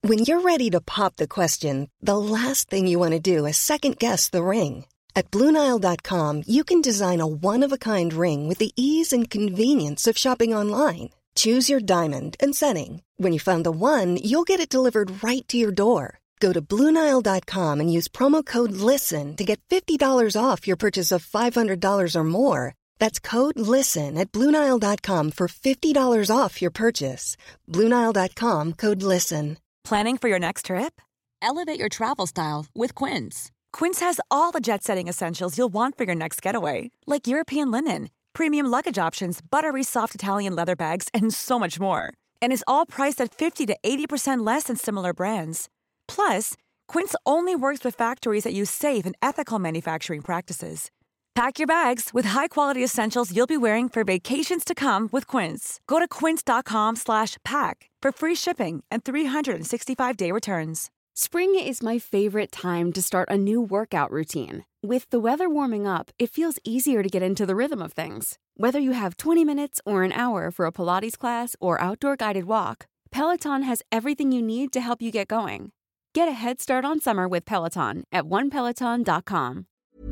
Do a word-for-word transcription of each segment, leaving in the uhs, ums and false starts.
When you're ready to pop the question, the last thing you want to do is second-guess the ring. At Blue Nile dot com, you can design a one-of-a-kind ring with the ease and convenience of shopping online. Choose your diamond and setting. When you find the one, you'll get it delivered right to your door. Go to Blue Nile dot com and use promo code LISTEN to get fifty dollars off your purchase of five hundred dollars or more. That's code LISTEN at Blue Nile dot com for fifty dollars off your purchase. Blue Nile dot com, code LISTEN. Planning for your next trip? Elevate your travel style with Quince. Quince has all the jet-setting essentials you'll want for your next getaway, like European linen, premium luggage options, buttery soft Italian leather bags, and so much more. And is all priced at fifty to eighty percent less than similar brands. Plus, Quince only works with factories that use safe and ethical manufacturing practices. Pack your bags with high-quality essentials you'll be wearing for vacations to come with Quince. Go to quince.com slash pack for free shipping and three sixty-five day returns. Spring is my favorite time to start a new workout routine. With the weather warming up, it feels easier to get into the rhythm of things. Whether you have twenty minutes or an hour for a Pilates class or outdoor guided walk, Peloton has everything you need to help you get going. Get a head start on summer with Peloton at one peloton dot com.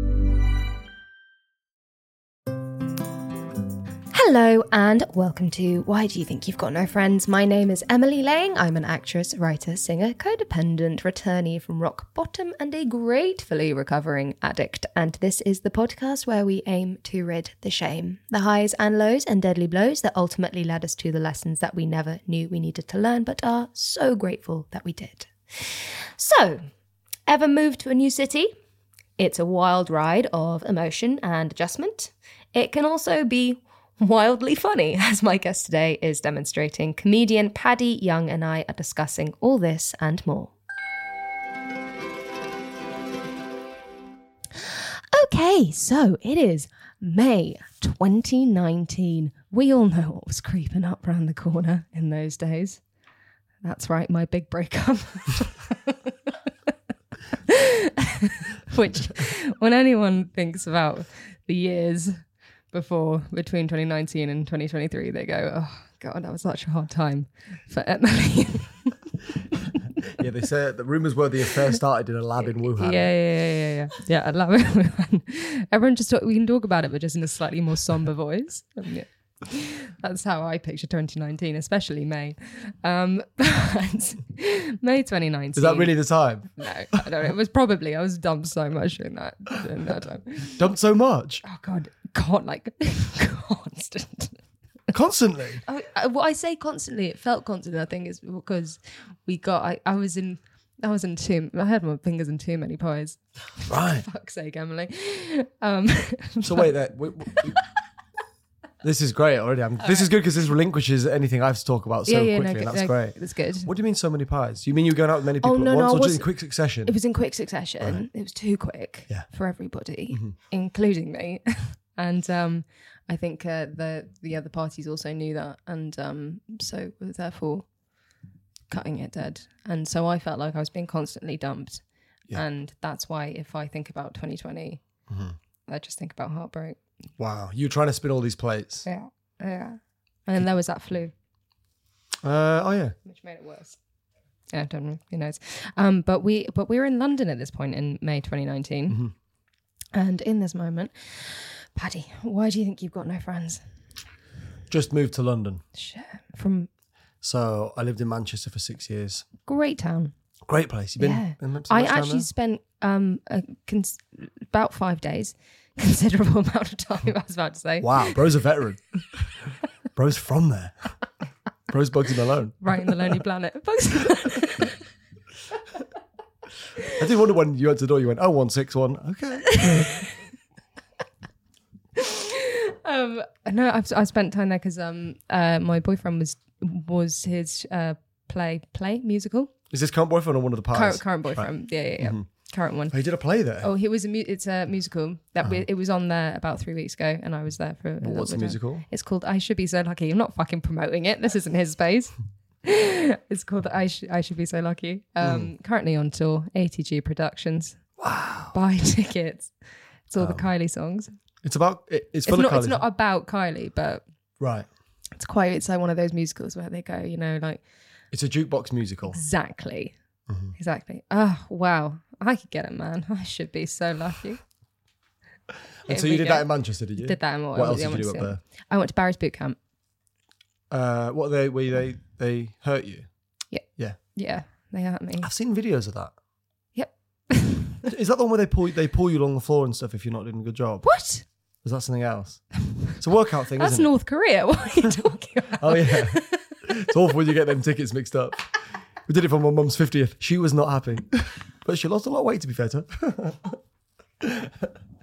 Hello and welcome to Why Do You Think You've Got No Friends? My name is Emily Lang. I'm an actress, writer, singer, codependent, returnee from rock bottom and a gratefully recovering addict. And this is the podcast where we aim to rid the shame, the highs and lows and deadly blows that ultimately led us to the lessons that we never knew we needed to learn but are so grateful that we did. So, ever moved to a new city? It's a wild ride of emotion and adjustment. It can also be wildly funny, as my guest today is demonstrating. Comedian Paddy Young and I are discussing all this and more. Okay, so it is May twenty nineteen. We all know what was creeping up around the corner in those days. That's right, my big breakup. Which, when anyone thinks about the years before, between twenty nineteen and twenty twenty-three, they go, oh God, that was such a hard time for Emily. Yeah, they say the rumours were the affair started in a lab in Wuhan. Yeah, yeah, yeah, yeah, yeah. Yeah, I love it. Everyone just talk, we can talk about it, but just in a slightly more somber voice. And yeah. That's how I picture twenty nineteen, especially May. Um, but May twenty nineteen. Is that really the time? No, I don't know. It was probably, I was dumped so much during that, during that time. Dumped so much? Oh God, God, like constant. Constantly? I, I, well, I say constantly, it felt constant, I think, is because we got, I, I was in, I was in too, I had my fingers in too many pies. Right. For fuck's sake, Emily. Um, so wait, that... Wait, wait, this is great already. I'm, this right. is good because this relinquishes anything I have to talk about so yeah, yeah, quickly. No, and that's no, great. That's good. What do you mean so many pies? You mean you were going out with many people oh, no, at once no, or was, just in quick succession? It was in quick succession. Right. It was too quick yeah. for everybody, mm-hmm. including me. And um, I think uh, the the other parties also knew that. And um, so were therefore cutting it dead. And so I felt like I was being constantly dumped. Yeah. And that's why if I think about twenty twenty, mm-hmm. I just think about heartbreak. Wow. You're trying to spin all these plates. Yeah. Yeah. And then there was that flu. Uh, oh, yeah. Which made it worse. Yeah, I don't know. Who knows? Um, but, we, but we were in London at this point in May twenty nineteen. Mm-hmm. And in this moment, Paddy, why do you think you've got no friends? Just moved to London. Shit. From... So I lived in Manchester for six years. Great town. Great place. You've been yeah. in I actually there? spent um, a cons- about five days. Considerable amount of time, I was about to say. Wow, bro's a veteran. Bro's from there. Bro's Bugsy Malone. Right in the Lonely Planet. Bugsy Malone. I did wonder when you went to the door, you went, oh, one six one. Okay. um, no, I've, I spent time there because um, uh, my boyfriend was was his uh, play, play, musical. Is this current boyfriend or one of the pies? Current, current boyfriend, right. yeah, yeah, yeah. Mm-hmm. Current one. Oh, he did a play there? Oh, he was a mu- it's a musical. That oh. we, It was on there about three weeks ago and I was there for a well, what's the musical? Time. It's called I Should Be So Lucky. I'm not fucking promoting it. This isn't his space. It's called I, Sh- I Should Be So Lucky. Um, mm. Currently on tour, A T G Productions. Wow. Buy tickets. It's all um, the Kylie songs. It's about, it, it's full it's of not, Kylie. It's not about Kylie, but right. It's quite, it's like one of those musicals where they go, you know, like, It's a jukebox musical. Exactly. Mm-hmm. Exactly. Oh, wow. I could get it, man. I should be so lucky. And Here so we you did go. that in Manchester, did you? Did that in What else did you do up I there? I went to Barry's boot camp. Uh, what they were they they hurt you? Yeah. Yeah. Yeah, they hurt me. I've seen videos of that. Yep. Is that the one where they pull they pull you along the floor and stuff if you're not doing a good job? What? Is that something else? It's a workout thing, That's isn't North Korea. What are you talking about? it? Oh yeah. It's awful when you get them tickets mixed up. We did it for my mum's fiftieth. She was not happy. But she lost a lot of weight, to be fair to her.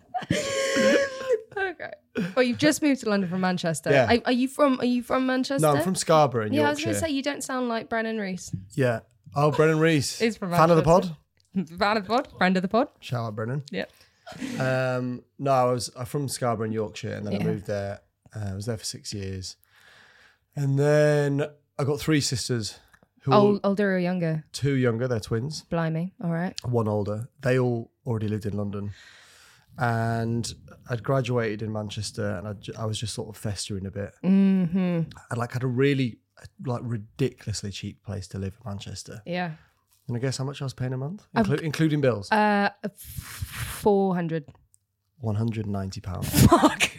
Okay. Well, you've just moved to London from Manchester. Yeah. Are, are you from Are you from Manchester? No, I'm from Scarborough in Yeah, I was Yorkshire. going to say you don't sound like Brennan Reese. Yeah. Oh, Brennan Reese. He's from Fan of the pod? Manchester. Fan of the pod. Friend of the pod. Shout out, Brennan. Yeah. Um, no, I was I'm from Scarborough in Yorkshire, and then Yeah. I moved there. Uh, I was there for six years, and then I got three sisters who Old, are older or younger? two younger. They're twins. Blimey. All right. One older. They all already lived in London, and I'd graduated in Manchester, and I, ju- I was just sort of festering a bit. Mm-hmm. I like had a really like ridiculously cheap place to live in Manchester. Yeah. And I guess how much I was paying a month, Inclu- including bills? Uh, four hundred. One hundred and ninety pounds. Fuck.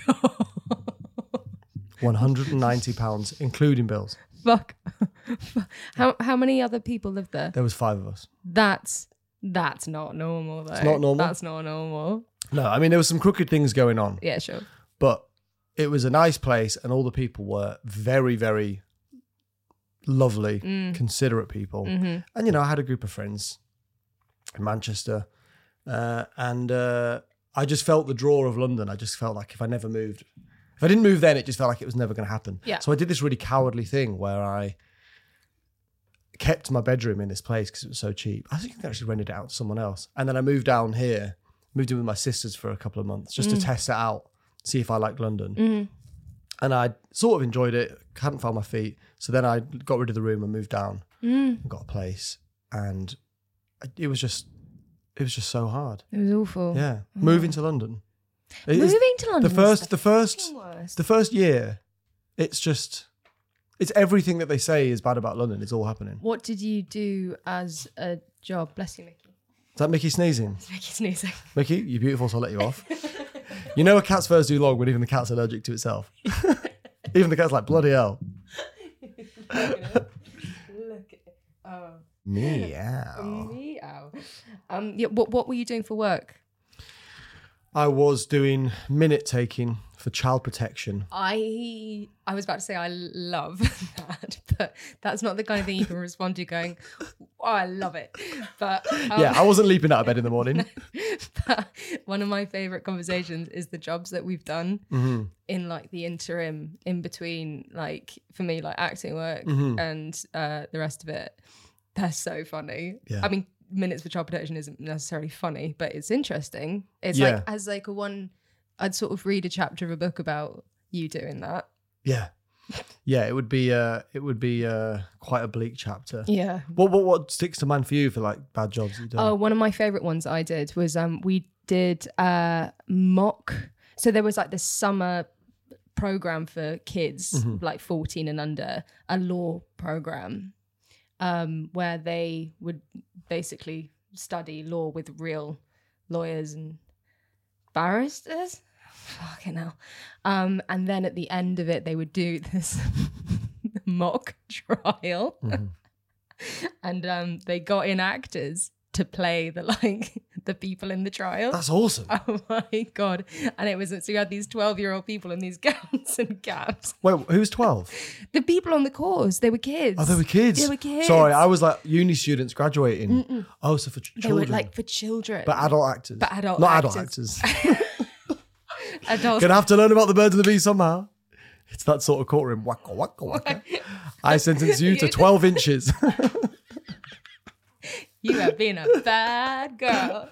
One hundred and ninety pounds, including bills. Fuck. How how many other people live there? There was five of us. That's that's not normal though. It's not normal? That's not normal. No, I mean there was some crooked things going on, Yeah, sure. but it was a nice place, and all the people were very, very lovely, Mm. considerate people. Mm-hmm. And you know, I had a group of friends in Manchester, uh, and uh, I just felt the draw of London. I just felt like if I never moved, if I didn't move then, it just felt like it was never going to happen. Yeah. So I did this really cowardly thing where I kept my bedroom in this place because it was so cheap. I think I actually rented it out to someone else. And then I moved down here, moved in with my sisters for a couple of months just Mm. to test it out, see if I liked London. Mm. And I sort of enjoyed it, hadn't found my feet. So then I got rid of the room and moved down Mm. and got a place. And it was just, it was just so hard. It was awful. Yeah. Moving to London. It is- Moving to London. the first, is the first, worst. the first year, it's just, it's everything that they say is bad about London. It's all happening. What did you do as a job? Bless you, Mickey. Is that Mickey sneezing? It's Mickey sneezing. Mickey, you're beautiful, so I'll let you off. You know a cat's fur's too long when even the cat's allergic to itself. Even the cat's like, bloody hell. Look at it. Oh. Meow. Meow. Um, yeah, what, what were you doing for work? I was doing minute taking for child protection. I I was about to say I love that, but that's not the kind of thing you can respond to going, oh, I love it. But um, Yeah, I wasn't leaping out of bed in the morning. but one of my favorite conversations is the jobs that we've done Mm-hmm. in like the interim in between, like for me, like acting work Mm-hmm. and uh, the rest of it. They're so funny. Yeah. I mean, Minutes for Child Protection isn't necessarily funny, but it's interesting. It's Yeah. like as like a one, I'd sort of read a chapter of a book about you doing that. Yeah. Yeah, it would be uh it would be uh quite a bleak chapter. Yeah. What what what sticks to mind for you for like bad jobs you've done? Oh, one of my favorite ones I did was um we did uh mock. So there was like this summer program for kids, Mm-hmm. like fourteen and under, a law program, um, where they would basically study law with real lawyers and barristers. Fucking hell. Um, and then at the end of it, they would do this mock trial. Mm-hmm. And um, they got in actors to play the like the people in the trial. That's awesome. Oh my god! And it was so you had these twelve-year-old people in these gowns and caps. Wait, who's twelve? The people on the course, they were kids. Oh, they were kids. They were kids. Sorry, I was like uni students graduating. Mm-mm. Oh, so for ch- They children. were like for children, but adult actors. But adult Not actors. adult actors. adults. Gonna have to learn about the birds and the bees somehow. It's that sort of courtroom. Waka waka waka. I sentence you to twelve inches. You have been a bad girl.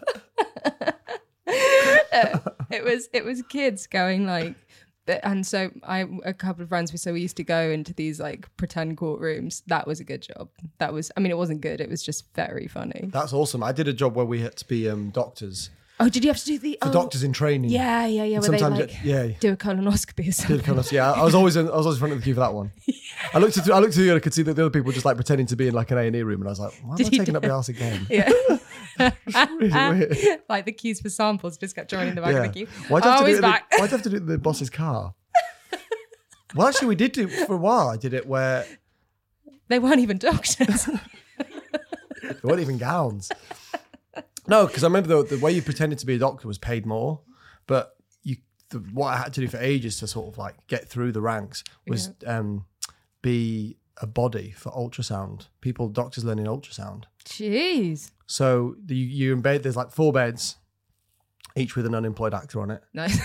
Uh, it was it was kids going like, and so I a couple of friends. So we used to go into these like pretend courtrooms. That was a good job. That was I mean it wasn't good. It was just very funny. That's awesome. I did a job where we had to be um, doctors, Oh, did you have to do the for oh, doctors in training? Yeah, yeah, yeah. And Where they sometimes like it- yeah. do a colonoscopy or something. Did colonoscopy. Yeah, I was always in, I was always in front of the queue for that one. I looked at I looked through and I could see that the other people were just like pretending to be in like an A and E room, and I was like, why am Did I you taking do up the it? house again? Yeah. Really weird. Like the queues for samples just kept joining the back Yeah. of the queue. Why'd you have oh, to do he's it in the- back. Why'd you have to do it in the boss's car? Well, actually, we did do for a while. I did it where They weren't even doctors. there weren't even gowns. No, because I remember the, the way you pretended to be a doctor was paid more, but you the, what I had to do for ages to sort of like get through the ranks was um, be a body for ultrasound. People, doctors learning ultrasound. Jeez. So the, you in bed, there's like four beds, each with an unemployed actor on it. Nice.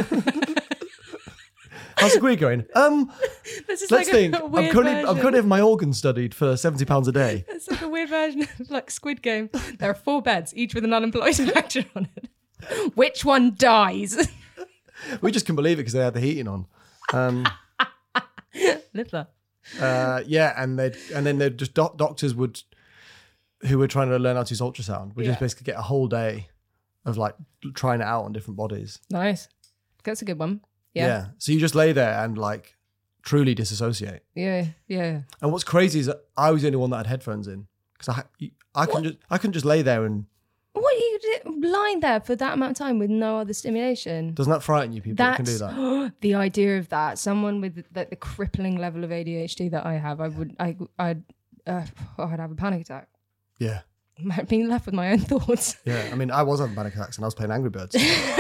How's the career going? Um, This is let's like think. a, a I'm weird currently, version. I'm currently having my organs studied for seventy pounds a day. It's like a weird version of like Squid Game. There are four beds, each with an unemployed actor on it. Which one dies? We just couldn't believe it because they had the heating on. Um, Live that. uh, yeah, and they and then they just doc- doctors would who were trying to learn how to use ultrasound would just Yeah. basically get a whole day of like trying it out on different bodies. Nice. That's a good one. Yeah. So you just lay there and like truly disassociate. Yeah. Yeah. And what's crazy is that I was the only one that had headphones in because I ha- I can just I can just lay there and What are you do- lying there for that amount of time with no other stimulation? doesn't that frighten you? People that can That's do that. the idea of that. Someone with the, the crippling level of A D H D that I have, I would, I, I'd, uh, I'd have a panic attack. Yeah, Being left with my own thoughts. yeah. I mean, I was having panic attacks and I was playing Angry Birds.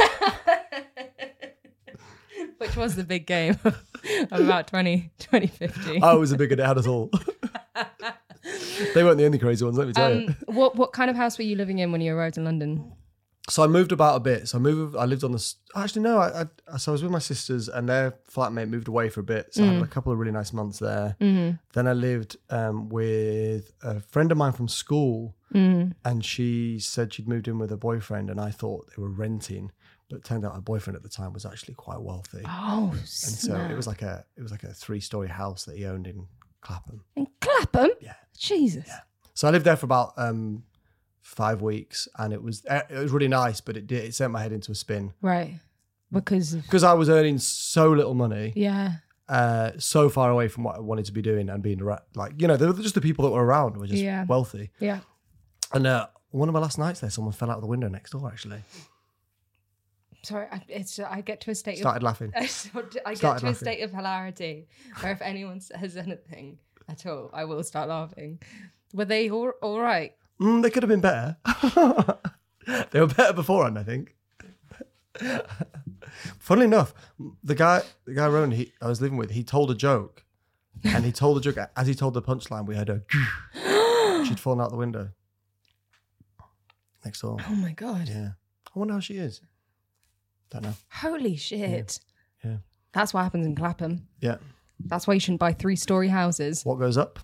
Which was the big game of about twenty, twenty fifty. I was a bigger dad at all. They weren't the only crazy ones, let me tell you. Um, what what kind of house were you living in when you arrived in London? So I moved about a bit. So I moved. I lived on the. Actually, no. I, I so I was with my sisters, and their flatmate moved away for a bit. So I had a couple of really nice months there. Mm-hmm. Then I lived um, with a friend of mine from school, Mm-hmm. and she said she'd moved in with her boyfriend, and I thought they were renting, but it turned out her boyfriend at the time was actually quite wealthy, Oh, and so it was like a it was like a three story house that he owned in Clapham. in Clapham? Yeah. Jesus. So I lived there for about um, five weeks, and it was it was really nice, but it did it sent my head into a spin Right. Because of, because I was earning so little money, yeah. uh, so far away from what I wanted to be doing and being around, like you know, they were just the people that were around were just Yeah. wealthy. Yeah. And uh, one of my last nights there, someone fell out of the window next door. Actually, Sorry, I, it's I get to a state started of laughing. I sort of- I get Started to a laughing. state of hilarity where if anyone says anything at all, I will start laughing. Were they all, all right? Mm, they could have been better. They were better beforehand, I think. Funnily enough, the guy, the guy Rowan, he I was living with, he told a joke, and he told the joke as he told the punchline. We heard a she'd fallen out the window next door. Oh my god! Yeah, I wonder how she is. Don't know. Holy shit! Yeah, That's what happens in Clapham. yeah. That's why you shouldn't buy three-story houses. What goes up?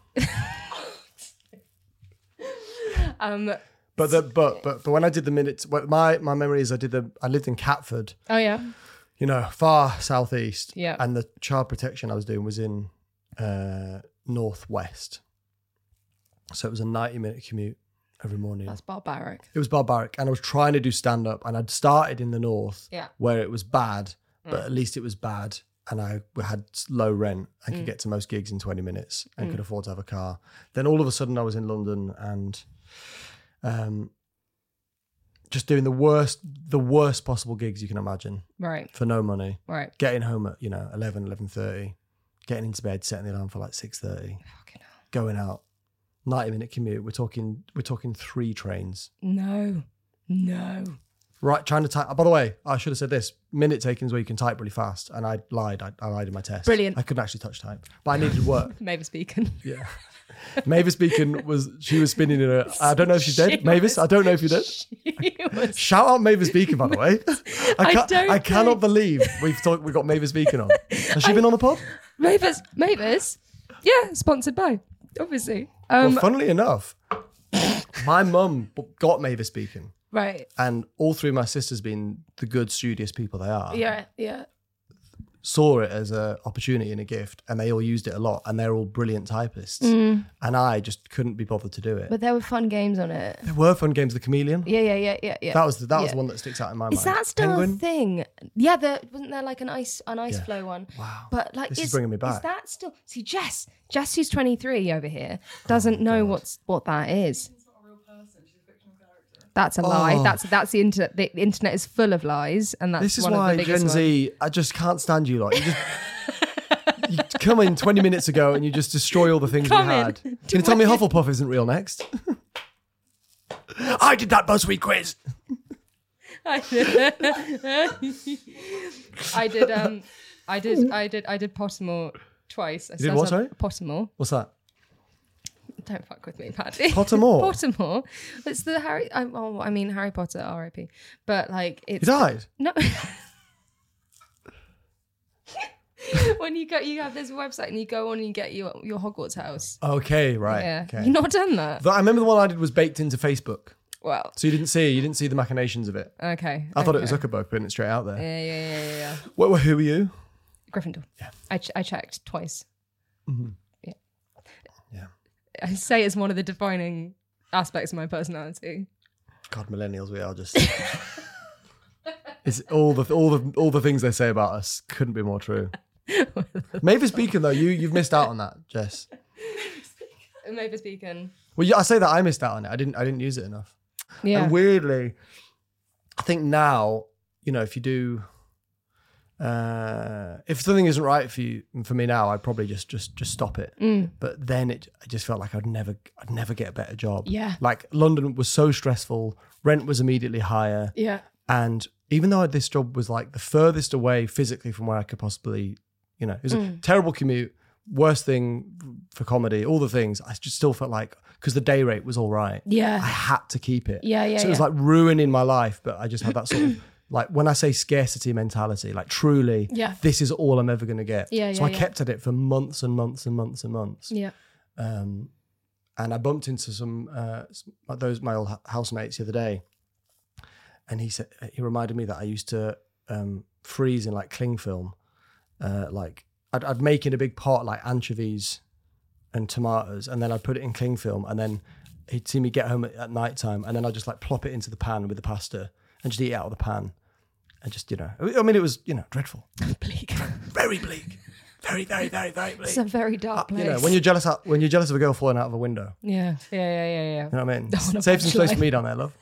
Um. But the but but but when I did the minutes, well, my my memory is I did the I lived in Catford, Oh yeah. you know, far southeast. Yeah. And the child protection I was doing was in uh, northwest. So it was a ninety minute commute every morning. That's barbaric. It was barbaric, and I was trying to do stand up, and I'd started in the north, Yeah. where it was bad, but at least it was bad, and I had low rent and could get to most gigs in twenty minutes and could afford to have a car. Then all of a sudden I was in London and um, just doing the worst, the worst possible gigs you can imagine Right. for no money. Right. Getting home at, you know, eleven, eleven thirty, getting into bed, setting the alarm for like six thirty, Fucking hell. going out, ninety minute commute. We're talking, we're talking three trains. No. No. Right, trying to type. By the way, I should have said this. Minute taking is where you can type really fast, and I lied. I, I lied in my test. Brilliant. I couldn't actually touch type, but I needed work. Mavis Beacon. Yeah. Mavis Beacon was, she was spinning in a, I don't know if she's dead. She Mavis, was- I don't know if you're dead. She was. Shout out Mavis Beacon, by the way. I, I can't, don't I cannot think- believe we've talked, we've got Mavis Beacon on. Has she been on the pod? Mavis. Mavis. Yeah. Sponsored by. Obviously. Um. Well, funnily enough, my mum got Mavis Beacon, right. and all three of my sisters, being the good, studious people they are, Yeah. Yeah. saw it as an opportunity and a gift, and they all used it a lot, and they're all brilliant typists. Mm. And I just couldn't be bothered to do it. But there were fun games on it. There were fun games. The Chameleon. Yeah, yeah, yeah, yeah, yeah. That was the, that was yeah. the one that sticks out in my Is mind. Is that still Penguin? a thing? Yeah, there wasn't there like an ice an ice Yeah. flow one. Wow. But like, This is, is bringing me back. Is that still? See, Jess, Jess, who's twenty-three over here, doesn't Oh, know God. what's what that is. That's a lie. Oh. That's that's the internet. The internet is full of lies, and that's This is one why of the biggest Gen Z. I just can't stand you lot. You just you come in twenty minutes ago and you just destroy all the things Come we in. had. Can you tell me Hufflepuff isn't real next? I did that BuzzFeed quiz. I did. I did. Um, I did. I did. I did Pottermore twice. I You did what, sorry? Pottermore. What's that? Don't fuck with me, Paddy. Pottermore? Pottermore. It's the Harry. I, oh, I mean Harry Potter, R I P. But like, You it's died? no. When you go, you have this website and you go on and you get your your Hogwarts house. Okay, right. Yeah, Okay. you've not done that. The- I remember the one I did was baked into Facebook. Well, So you didn't see, you didn't see the machinations of it. okay. I thought it was okay. Zuckerberg putting it straight out there. Yeah, yeah, yeah, yeah. yeah. What, who were you? Gryffindor. Yeah. I ch- I checked twice. Mm-hmm. Yeah. Yeah. I say it's one of the defining aspects of my personality. God, millennials, we are just. It's all the all the all the things they say about us couldn't be more true. Mavis Beacon, though, you you've missed out on that, Jess. Mavis Beacon. Well, yeah, I say that I missed out on it. I didn't I didn't use it enough. Yeah. And weirdly, I think now, you know, if you do, uh, if something isn't right for you, for me now, I'd probably just just just stop it. Mm. But then it, I just felt like I'd never, I'd never get a better job. Yeah. Like London was so stressful, rent was immediately higher, Yeah. and even though this job was like the furthest away physically from where I could possibly, you know, it was Mm. a terrible commute, worst thing for comedy, all the things. I just still felt like, because the day rate was all right, Yeah. I had to keep it. Yeah, yeah, So it was yeah. like ruining my life, but I just had that sort of, like when I say scarcity mentality, like truly, Yeah. this is all I'm ever going to get. Yeah, so yeah, I yeah. kept at it for months and months and months and months. Yeah. Um, and I bumped into some, uh, some like those my old h- housemates the other day, and he said he reminded me that I used to um, freeze in like cling film, uh, like I'd, I'd make in a big pot like anchovies and tomatoes, and then I'd put it in cling film, and then he'd see me get home at, at night time, and then I'd just like plop it into the pan with the pasta and just eat it out of the pan, and just you know, I mean it was you know dreadful, Bleak. very bleak, very very very very bleak. It's a very dark place. You know, when you're jealous, out, when you're jealous of a girl falling out of a window, Yeah. Yeah. Yeah. Yeah. Yeah. you know what I mean? Don't wanna Save some space punchline. for me down there, love.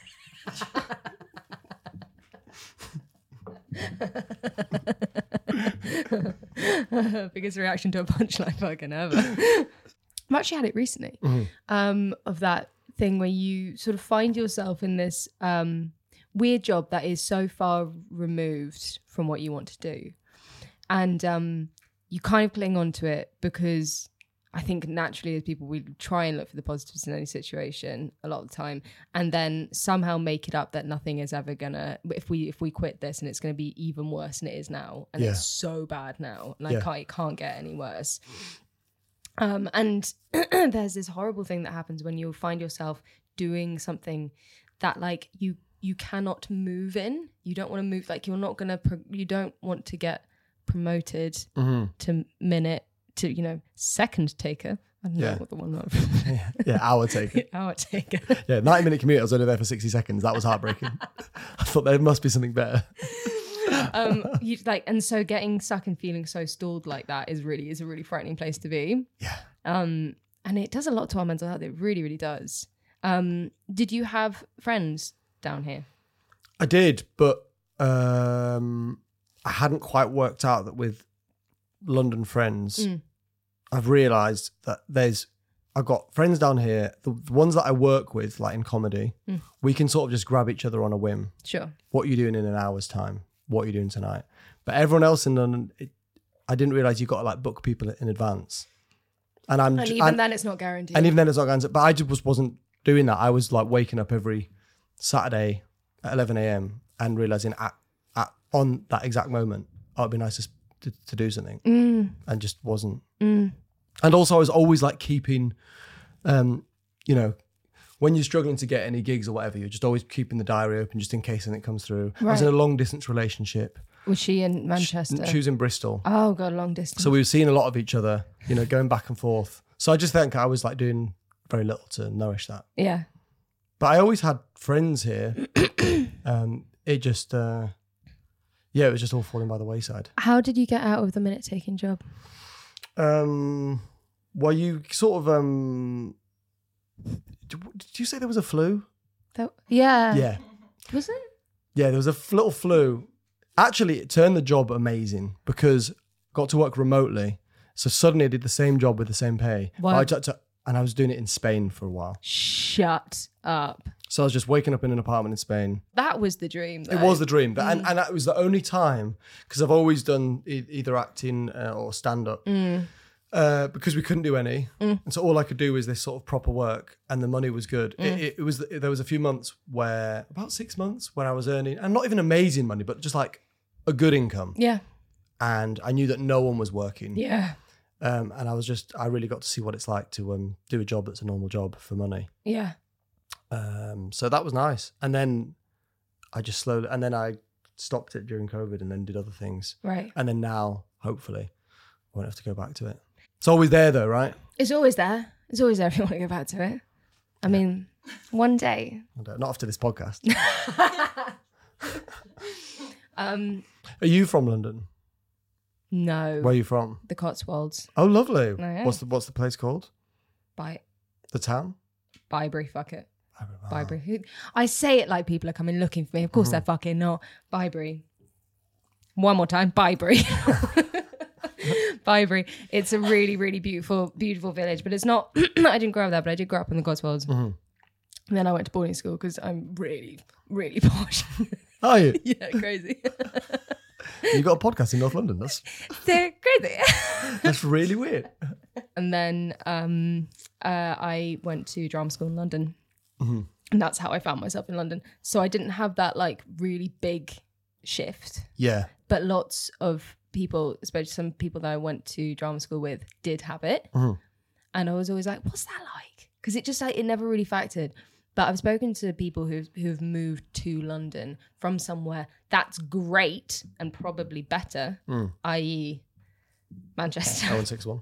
Biggest reaction to a punchline fucking ever. I've actually had it recently. Mm-hmm. Um, of that thing where you sort of find yourself in this um, weird job that is so far removed from what you want to do. And um, you kind of cling on to it because I think naturally as people, we try and look for the positives in any situation a lot of the time, and then somehow make it up that nothing is ever gonna, if we if we quit this and it's gonna be even worse than it is now, and Yeah. it's so bad now, and Yeah. I can't, it can't get any worse. Um, and there's this horrible thing that happens when you find yourself doing something that like you you cannot move in. You don't want to move, like you're not gonna, pro- you don't want to get promoted Mm-hmm. to minute to, you know, second taker. I don't Yeah. know what the one was. yeah, yeah, hour taker. Hour taker. Yeah, ninety minute commute. I was only there for sixty seconds. That was heartbreaking. I thought there must be something better. um, you like, and so getting stuck and feeling so stalled like that is really is a really frightening place to be. Yeah. Um, and it does a lot to our mental health. It really, really does. Um, did you have friends down here? I did, but um, I hadn't quite worked out that with London friends, Mm. I've realised that there's, I've got friends down here, the, the ones that I work with, like in comedy, Mm. we can sort of just grab each other on a whim. Sure. What are you doing in an hour's time? What are you doing tonight? But everyone else in London, it, I didn't realise you've got to like book people in advance. And I'm And j- even and- then, it's not guaranteed. And even then, it's not going to. But I just was, wasn't doing that. I was like waking up every Saturday at eleven a.m. and realizing at, at on that exact moment, oh, it'd be nice to, to, to do something, Mm. and just wasn't. Mm. And also, I was always like keeping, um, you know, when you're struggling to get any gigs or whatever, you're just always keeping the diary open just in case anything comes through. I was Right. in a long distance relationship. Was she in Manchester? She was in Bristol. Oh god, long distance. So we were seeing a lot of each other, you know, going back and forth. So I just think I was like doing very little to nourish that. yeah. But I always had friends here. um, it just, uh, yeah, it was just all falling by the wayside. How did you get out of the minute taking job? Um, well, you sort of, um, did you say there was a flu? That, yeah. Yeah. Was it? Yeah, there was a f- little flu. Actually, it turned the job amazing because I got to work remotely. So suddenly I did the same job with the same pay. Wow. But I just, and I was doing it in Spain for a while. Shut up. So I was just waking up in an apartment in Spain. That was the dream. Though. It was the dream. But, Mm. and, and that was the only time, because I've always done e- either acting uh, or stand-up. Mm. Uh, because we couldn't do any. Mm. And so all I could do was this sort of proper work and the money was good. Mm. It, it, it was, there was a few months where, about six months, where I was earning, and not even amazing money, but just like a good income. Yeah. And I knew that no one was working. Yeah. Um, and I was just, I really got to see what it's like to um, do a job that's a normal job for money. Yeah. Um, so that was nice. And then I just slowly, and then I stopped it during COVID and then did other things. Right. And then now, hopefully, I won't have to go back to it. It's always there though, right? It's always there. It's always there if you want to go back to it. I mean, one day. I don't- Not after this podcast. Um, Are you from London? no. Where are you from? The Cotswolds. Oh, lovely. yeah. What's the What's the place called? By The town? Bybury, fuck it. Oh. Bybury. Who- I say it like people are coming looking for me. Of course they're fucking not. Bybury. One more time. Bybury. Bybury. It's a really, really beautiful, beautiful village. But it's not, I didn't grow up there, but I did grow up in the Cotswolds. Mm-hmm. And then I went to boarding school because I'm really, really posh. Are you? Yeah, crazy. You got a podcast in North London. That's They're crazy. that's really weird. And then um, uh, I went to drama school in London. Mm-hmm. And that's how I found myself in London. So I didn't have that like really big shift. Yeah. But lots of people, especially some people that I went to drama school with, did have it. Mm-hmm. And I was always like, what's that like? Because it just like, it never really factored. But I've spoken to people who've, who've moved to London from somewhere that's great and probably better, Mm. that is. Manchester. oh one six one.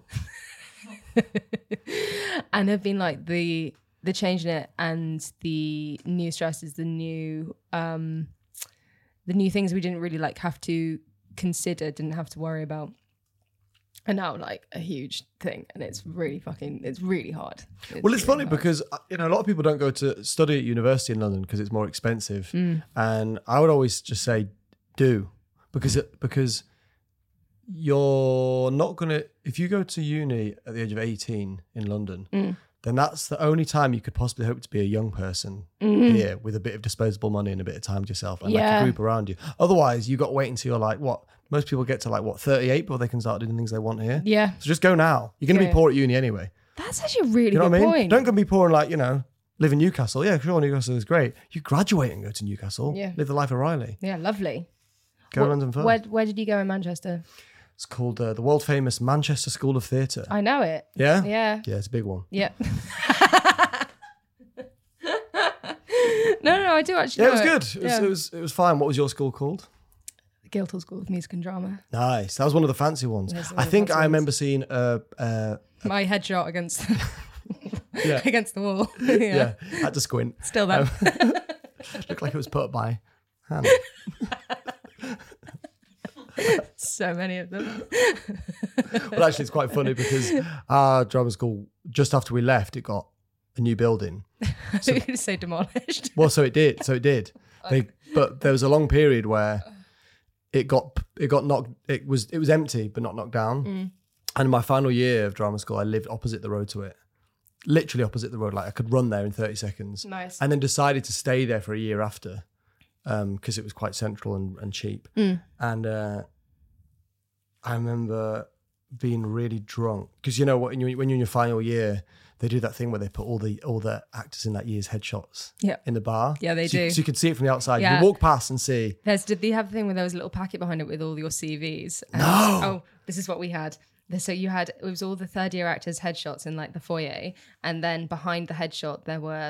And have been like the the change in it and the new stresses, the new um the new things we didn't really like have to consider, didn't have to worry about. And now like a huge thing, and it's really fucking, it's really hard. Well, it's really funny hard. because, you know, a lot of people don't go to study at university in London because it's more expensive. Mm. And I would always just say, do, because it, because you're not going to, if you go to uni at the age of eighteen in London, Mm. then that's the only time you could possibly hope to be a young person Mm. here with a bit of disposable money and a bit of time to yourself and like Yeah. a group around you. Otherwise, you got to wait until you're like, what? Most people get to like, what, thirty-eight before they can start doing things they want here. Yeah, So just go now. You're going to Yeah. be poor at uni anyway. that's actually a really You know good what I mean? point. Don't go be poor and like, you know, live in Newcastle. Yeah, sure, Newcastle is great. You graduate and go to Newcastle. Yeah. Live the life of Riley. Yeah, lovely. Go to London first. Where where did you go in Manchester? It's called uh, the world famous Manchester School of Theatre. I know it. Yeah? Yeah. Yeah, it's a big one. Yeah. no, no, I do actually. Yeah, it know was good. It was, Yeah. it was it was fine. What was your school called? Guildhall School of Music and Drama. Nice. That was one of the fancy ones. Yes, one I of the think fancy I ones. remember seeing uh uh My headshot against yeah. against the wall. yeah. yeah. Had to squint. Still there. Um, looked like it was put up by Hannah. So many of them. But actually, it's quite funny because our drama school, just after we left, it got a new building. So you just say demolished. Well, so it did. So it did. They, but there was a long period where it got it got knocked. It was it was empty, but not knocked down. Mm. And in my final year of drama school, I lived opposite the road to it, literally opposite the road. Like I could run there in thirty seconds. Nice. And then decided to stay there for a year after, because it was quite central and, and cheap. Mm. And uh, I remember being really drunk because you know what, when you're, when you're in your final year, they do that thing where they put all the all the actors in that year's headshots Yeah. in the bar. Yeah, they so you, do. so you can see it from the outside. Yeah. You walk past and see. There's, did they have the thing where there was a little packet behind it with all your C Vs? And, No. Oh, this is what we had. So you had, it was all the third year actors' headshots in like the foyer. And then behind the headshot, there were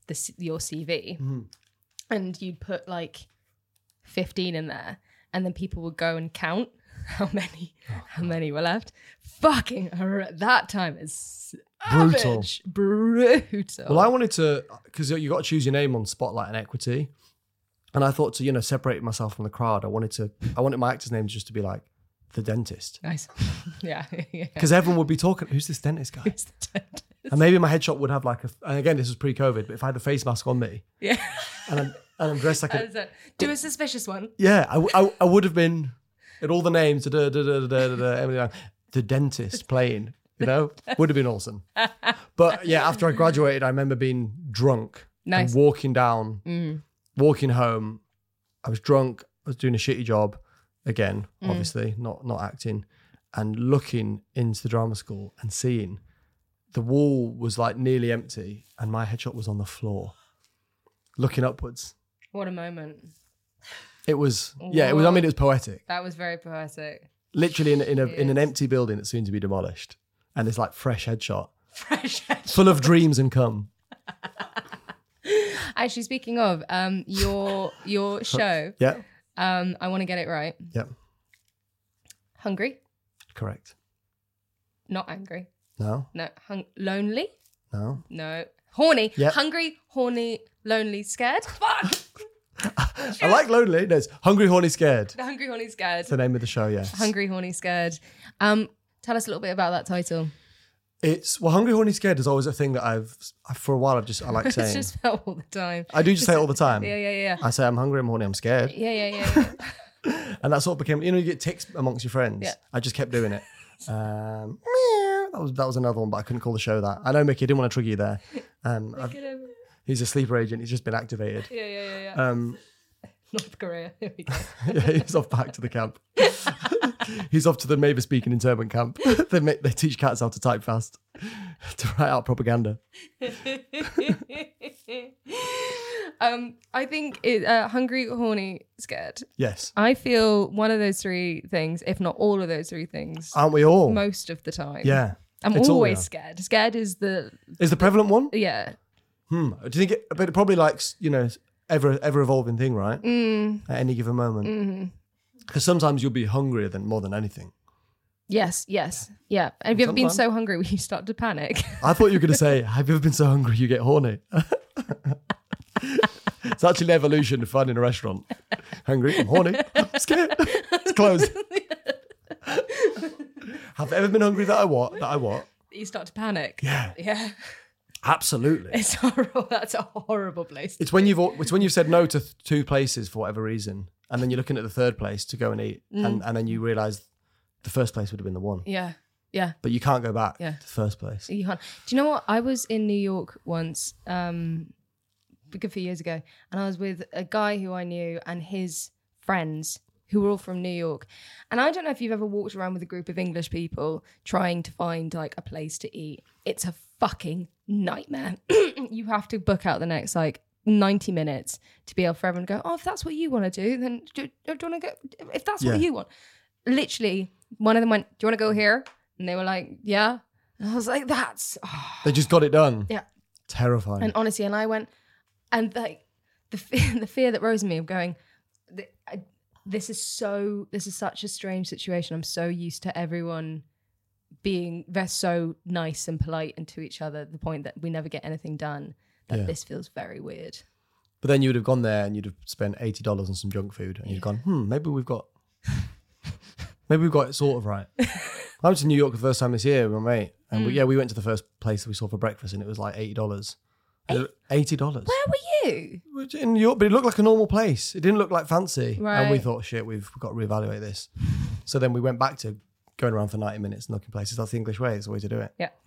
the C- your C V, Mm-hmm. and you'd put like fifteen in there, and then people would go and count how many Oh, how many were left. Fucking hor- that time is Brutal. savage. Brutal. Well, I wanted to, because you got to choose your name on Spotlight and Equity. And I thought to, you know, separate myself from the crowd. I wanted to, I wanted my actor's name just to be like the dentist. Nice. yeah. yeah. Because everyone would be talking, who's this dentist guy? Who's the dentist? And maybe my headshot would have like a, and again, this was pre-COVID, but if I had a face mask on me Yeah. and I'm, and I'm dressed like a, As a- Do a suspicious one. yeah, I, I, I would have been at all the names, da, da, da, da, da, da, Emily Lang, the dentist playing, you know, would have been awesome. But yeah, after I graduated, I remember being drunk Nice. and walking down, Mm. walking home. I was drunk. I was doing a shitty job again, Mm. obviously, not not acting, and looking into the drama school and seeing the wall was like nearly empty and my headshot was on the floor, looking upwards. What a moment. It was, yeah, it was, I mean, it was poetic. That was very poetic. Literally in, in, a, in an Yes. empty building that's soon to be demolished. And it's like fresh headshot, Fresh. full of dreams and cum. Actually, speaking of um, your your show, Yeah, um, I want to get it right. yeah, Hungry, correct. not angry. No, No, hung- lonely. no. No, horny. Yep. Hungry, horny, lonely, scared. Fuck. I like lonely. No, it's hungry, horny, scared. The hungry, horny, scared. That's the name of the show, yes. Hungry, horny, scared. Um, tell us a little bit about that title. It's, well, hungry, horny, scared is always a thing that I've, I, for a while, I've just, I like It's saying. just felt all the time. I do just say it all the time. Yeah, yeah, yeah. I say I'm hungry, I'm horny, I'm scared. Yeah, yeah, yeah. yeah. And that sort of became, you know, you get tics amongst your friends. Yeah. I just kept doing it. Um, meow. that was that was another one, but I couldn't call the show that. I know, Mickey, I didn't want to trigger you there. Um, I've- Look at him. he's a sleeper agent. He's just been activated. Yeah, yeah, yeah, yeah. Um, North Korea. Here we go. yeah, he's off back to the camp. He's off to the Mavis speaking internment camp. they make, they teach cats how to type fast to write out propaganda. um, I think it, uh, hungry, horny, scared. Yes, I feel one of those three things, if not all of those three things, aren't we all? most of the time. Yeah, I'm It's all we always are. scared. Scared is the Is the prevalent one? yeah. Hmm. Do you think it? But it probably like you know ever ever evolving thing, right? Mm. At any given moment. Because sometimes you'll be hungrier than more than anything. Yes, yes, yeah. Have you ever been Sometimes. so hungry where you start to panic? I thought you were going to say, "Have you ever been so hungry you get horny?" It's actually an evolution of fun in a restaurant. Hungry, I'm horny, I'm scared. It's closed. Have you ever been hungry that I what? That I what? You start to panic. Yeah, Yeah. absolutely. It's horrible. That's a horrible place. It's when you've it's when you've said no to th- two places for whatever reason, and then you're looking at the third place to go and eat, and, and then you realise the first place would have been the one, Yeah, yeah. but you can't go back Yeah. to the first place. You can't. Do you know what? I was in New York once, um, a good few years ago, and I was with a guy who I knew and his friends who were all from New York. And I don't know if you've ever walked around with a group of English people trying to find like a place to eat. It's a fucking nightmare. You have to book out the next like ninety minutes to be able for everyone to go, oh, if that's what you want to do, then do, do you want to go? If that's Yeah. what you want. Literally, one of them went, do you want to go here? And they were like, yeah. And I was like, that's... oh. They just got it done. Yeah. Terrifying. And honestly, and I went, and like the fear, the fear that rose in me of going, th- I, this is so, this is such a strange situation. I'm so used to everyone being, they're so nice and polite and to each other, the point that we never get anything done, that Yeah. this feels very weird. But then you would have gone there and you'd have spent eighty dollars on some junk food, and you'd gone, hmm, maybe we've got, maybe we've got it sort of right. I went to New York the first time this year with my mate, and we, yeah, we went to the first place that we saw for breakfast, and it was like eighty dollars. Eighty dollars Where were you? in New York, but it looked like a normal place. It didn't look like fancy, and we Right. thought, shit, we've got to reevaluate this. So then we went back to going around for ninety minutes and looking places. That's the English way. It's the way to do it. Yeah.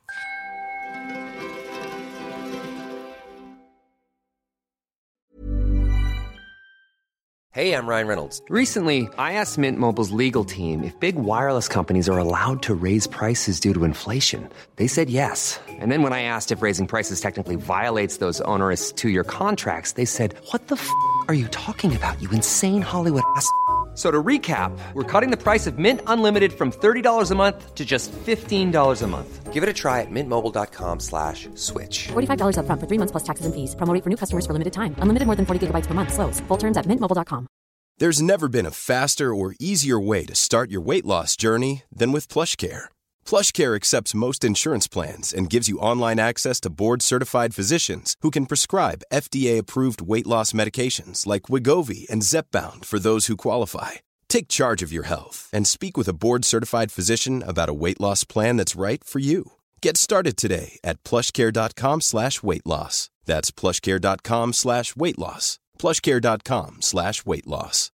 Hey, I'm Ryan Reynolds. Recently, I asked Mint Mobile's legal team if big wireless companies are allowed to raise prices due to inflation. They said yes. And then when I asked if raising prices technically violates those onerous two-year contracts, they said, "What the f*** are you talking about, you insane Hollywood ass f- So to recap, we're cutting the price of Mint Unlimited from thirty dollars a month to just fifteen dollars a month. Give it a try at mintmobile.com slash switch. forty-five dollars up front for three months plus taxes and fees. Promo rate for new customers for limited time. Unlimited more than forty gigabytes per month. Slows full terms at mint mobile dot com. There's never been a faster or easier way to start your weight loss journey than with PlushCare. PlushCare accepts most insurance plans and gives you online access to board-certified physicians who can prescribe F D A-approved weight loss medications like Wegovy and Zepbound for those who qualify. Take charge of your health and speak with a board-certified physician about a weight loss plan that's right for you. Get started today at plushcare.com slash weight loss. That's plushcare.com slash weight loss. plushcare.com slash weight loss.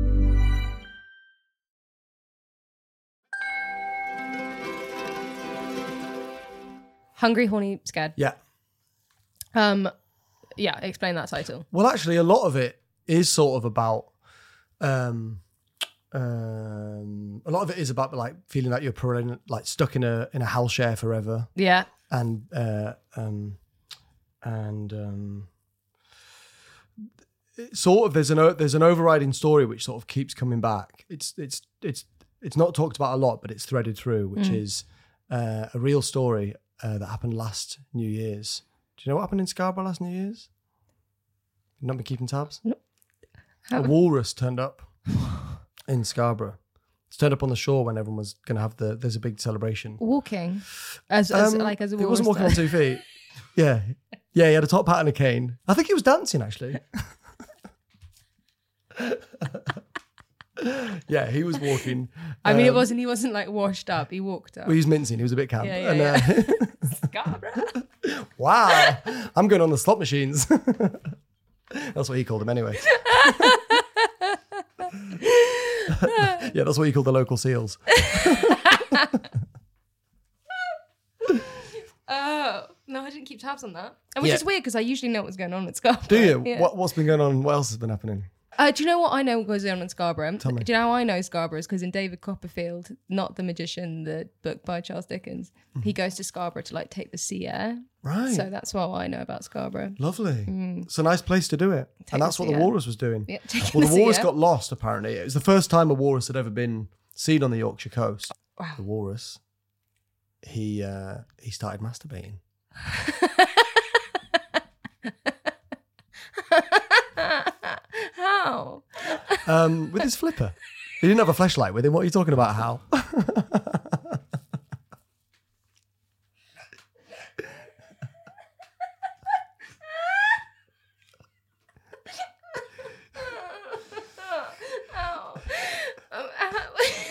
Hungry, Horny, Scared. Yeah. Um, yeah, explain that title. Well, actually, a lot of it is sort of about, um, um, a lot of it is about like feeling like you're probably like stuck in a in a house share forever, Yeah. and uh, um, and um, it sort of there's an o- there's an overriding story which sort of keeps coming back. It's it's it's it's not talked about a lot, but it's threaded through, which Mm. is uh, a real story uh, that happened last New Year's. Do you know what happened in Scarborough last New Year's? You've not been keeping tabs? No. A walrus turned up in Scarborough. It's turned up on the shore when everyone was going to have the. There's a big celebration. Walking, as, as Um, like as a It wasn't walrus walking on does. two feet. Yeah, yeah. He had a top hat and a cane. I think he was dancing actually. Yeah, he was walking. I mean, it um, wasn't. He wasn't like washed up. He walked up. Well, he was mincing. He was a bit camp. Yeah, yeah, and, yeah. uh, Scarborough. Wow, I'm going on the slot machines. That's what he called them anyway. Yeah, that's what you call the local seals. Oh no, I didn't keep tabs on that. And which Yeah. is weird because I usually know what's going on with Scarborough. Do you? Yeah. What, what's been going on? What else has been happening? Uh, do you know what I know goes on in Scarborough? Tell me. Do you know how I know Scarborough is because in David Copperfield, not the magician, the book by Charles Dickens, he goes to Scarborough to like take the sea air. Right. So that's what I know about Scarborough. Lovely. It's a nice place to do it. Take and that's the what the sea air. walrus was doing. Yeah, taking Well, the the sea walrus air. got lost, apparently. It was the first time a walrus had ever been seen on the Yorkshire coast. Wow. The walrus, he uh, he started masturbating. How? Um, with his flipper. He didn't have a flashlight with him. What are you talking about, Hal? How? Um, how-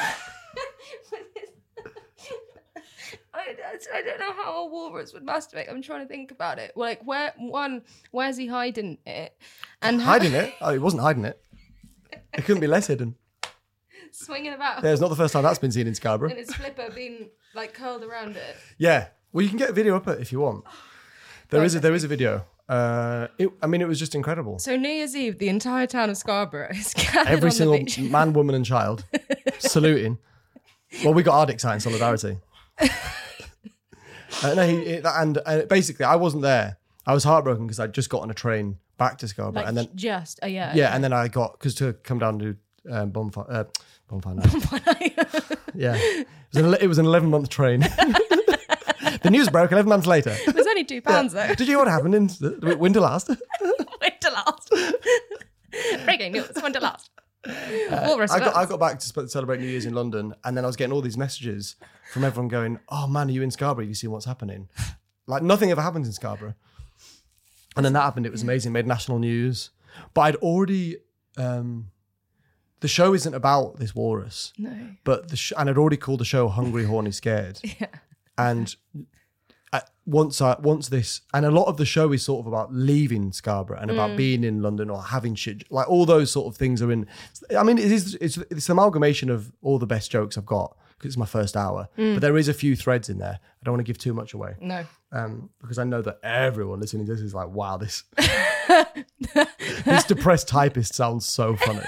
I, that's- I don't know how a walrus would masturbate. I'm trying to think about it. Like, where one, where's he hiding it? And how- Hiding it? Oh, he wasn't hiding it. It couldn't be less hidden. swinging about, Yeah, it's not the first time that's been seen in Scarborough. and his flipper being like curled around it. Yeah. Well, you can get a video up it if you want. There is a, there is a video. Uh, it, I mean, it was just incredible. So New Year's Eve, the entire town of Scarborough is gathered Every on single the beach. man, woman, and child saluting. Well, we got our dick out in solidarity. uh, no, he, it, and uh, basically, I wasn't there. I was heartbroken because I'd just got on a train back to Scarborough, Like and then just, uh, yeah. yeah, and then I got because to come down to um, bonfire, uh, bonfire night. Yeah, it was an, it was an eleven month train. The news broke eleven months later. It was only two pounds though. Did you hear what happened in the winter last? Winter last. Breaking news, winter last. Walrus I got, I events. got back to sp- celebrate New Year's in London, and then I was getting all these messages from everyone going, "Oh man, are you in Scarborough? Have you seen what's happening?" Like nothing ever happens in Scarborough. And then that happened. It was amazing. Made national news. But I'd already. Um, the show isn't about this walrus, No. but the sh- and I'd already called the show "Hungry, Horny, Scared." Yeah. And I, once I once this, and a lot of the show is sort of about leaving Scarborough and Mm. about being in London or having shit, like all those sort of things are in. I mean, it is it's it's an amalgamation of all the best jokes I've got because it's my first hour, Mm. but there is a few threads in there. I don't want to give too much away, No. um, because I know that everyone listening to this is like, wow, this this depressed typist sounds so funny.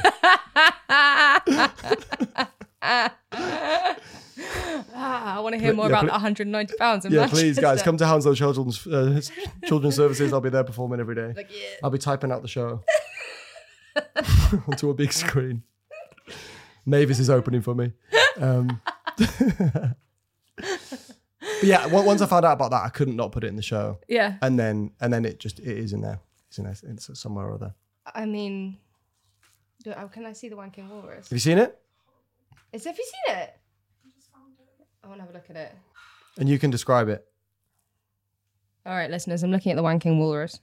Ah, I want to hear more Yeah, about pl- the one hundred ninety pounds in Yeah, Manchester. please, guys, come to Hounslow Children's uh, Children's Services. I'll be there performing every day. Like, yeah. I'll be typing out the show onto a big screen. Mavis is opening for me. Um, but yeah, on- once I found out about that, I couldn't not put it in the show. Yeah. And then and then it just it is in there. It's in there. It's somewhere or other. I mean, do- oh, can I see the Wanking Walrus? Have you seen it? Is, have you seen it? I want to have a look at it. And you can describe it. All right, listeners, I'm looking at the Wanking Walrus.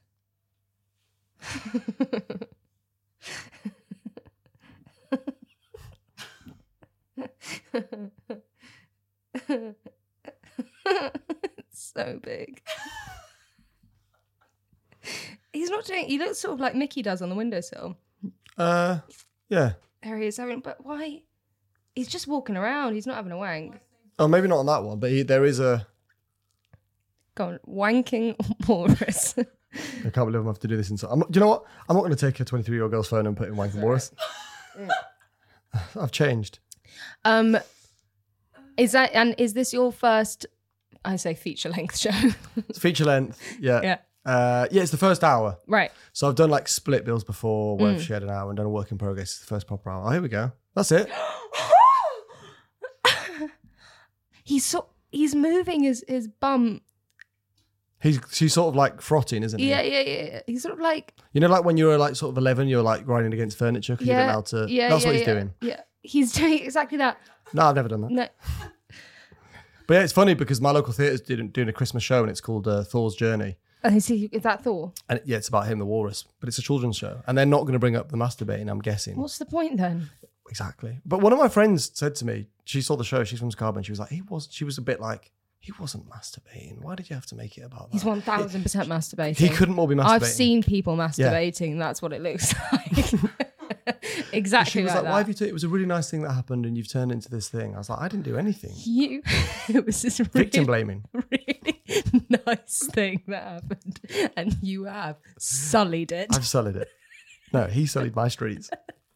It's so big. He's not doing. He looks sort of like Mickey does on the windowsill. Uh, yeah. There he is having. But why? He's just walking around. He's not having a wank. Oh, maybe not on that one, but he, there is a. Go on, Wanking Walrus. I can't believe I'm have to do this. In so, I'm, do you know what? I'm not going to take a twenty-three-year-old girl's phone and put in Wanking Walrus. I've changed. Um, is that and is this your first? I say feature-length show. It's feature length. Yeah. Yeah. Uh, yeah, it's the first hour. Right. So I've done like split bills before where Mm. I've shared an hour and done a work in progress. It's the first proper hour. Oh, here we go. That's it. He's so he's moving his his bum. He's she's sort of like frotting, isn't he? Yeah, yeah, yeah. He's sort of like You know, like when you were like sort of eleven, you're like grinding against furniture because you yeah, don't know how to. yeah. That's yeah, what he's yeah, doing. Yeah, he's doing exactly that. No, I've never done that. No, But yeah, it's funny because my local theatre's doing, doing a Christmas show and it's called uh, Thor's Journey. oh, is, he, is that Thor? And it- yeah, it's about him, the walrus, but it's a children's show. And they're not going to bring up the masturbating, I'm guessing. What's the point then? Exactly. But one of my friends said to me, she saw the show, she's from Scarborough, and she was like, he was, she was a bit like, he wasn't masturbating. Why did you have to make it about that? He's one thousand percent masturbating. He couldn't more be masturbating. I've seen people masturbating. That's what it looks like. Exactly She was like like, that. why have you, t- it was a really nice thing that happened and you've turned into this thing. I was like, I didn't do anything. You, it was this really, Victim blaming. really nice thing that happened, and you have sullied it. I've sullied it. No, he sullied my streets.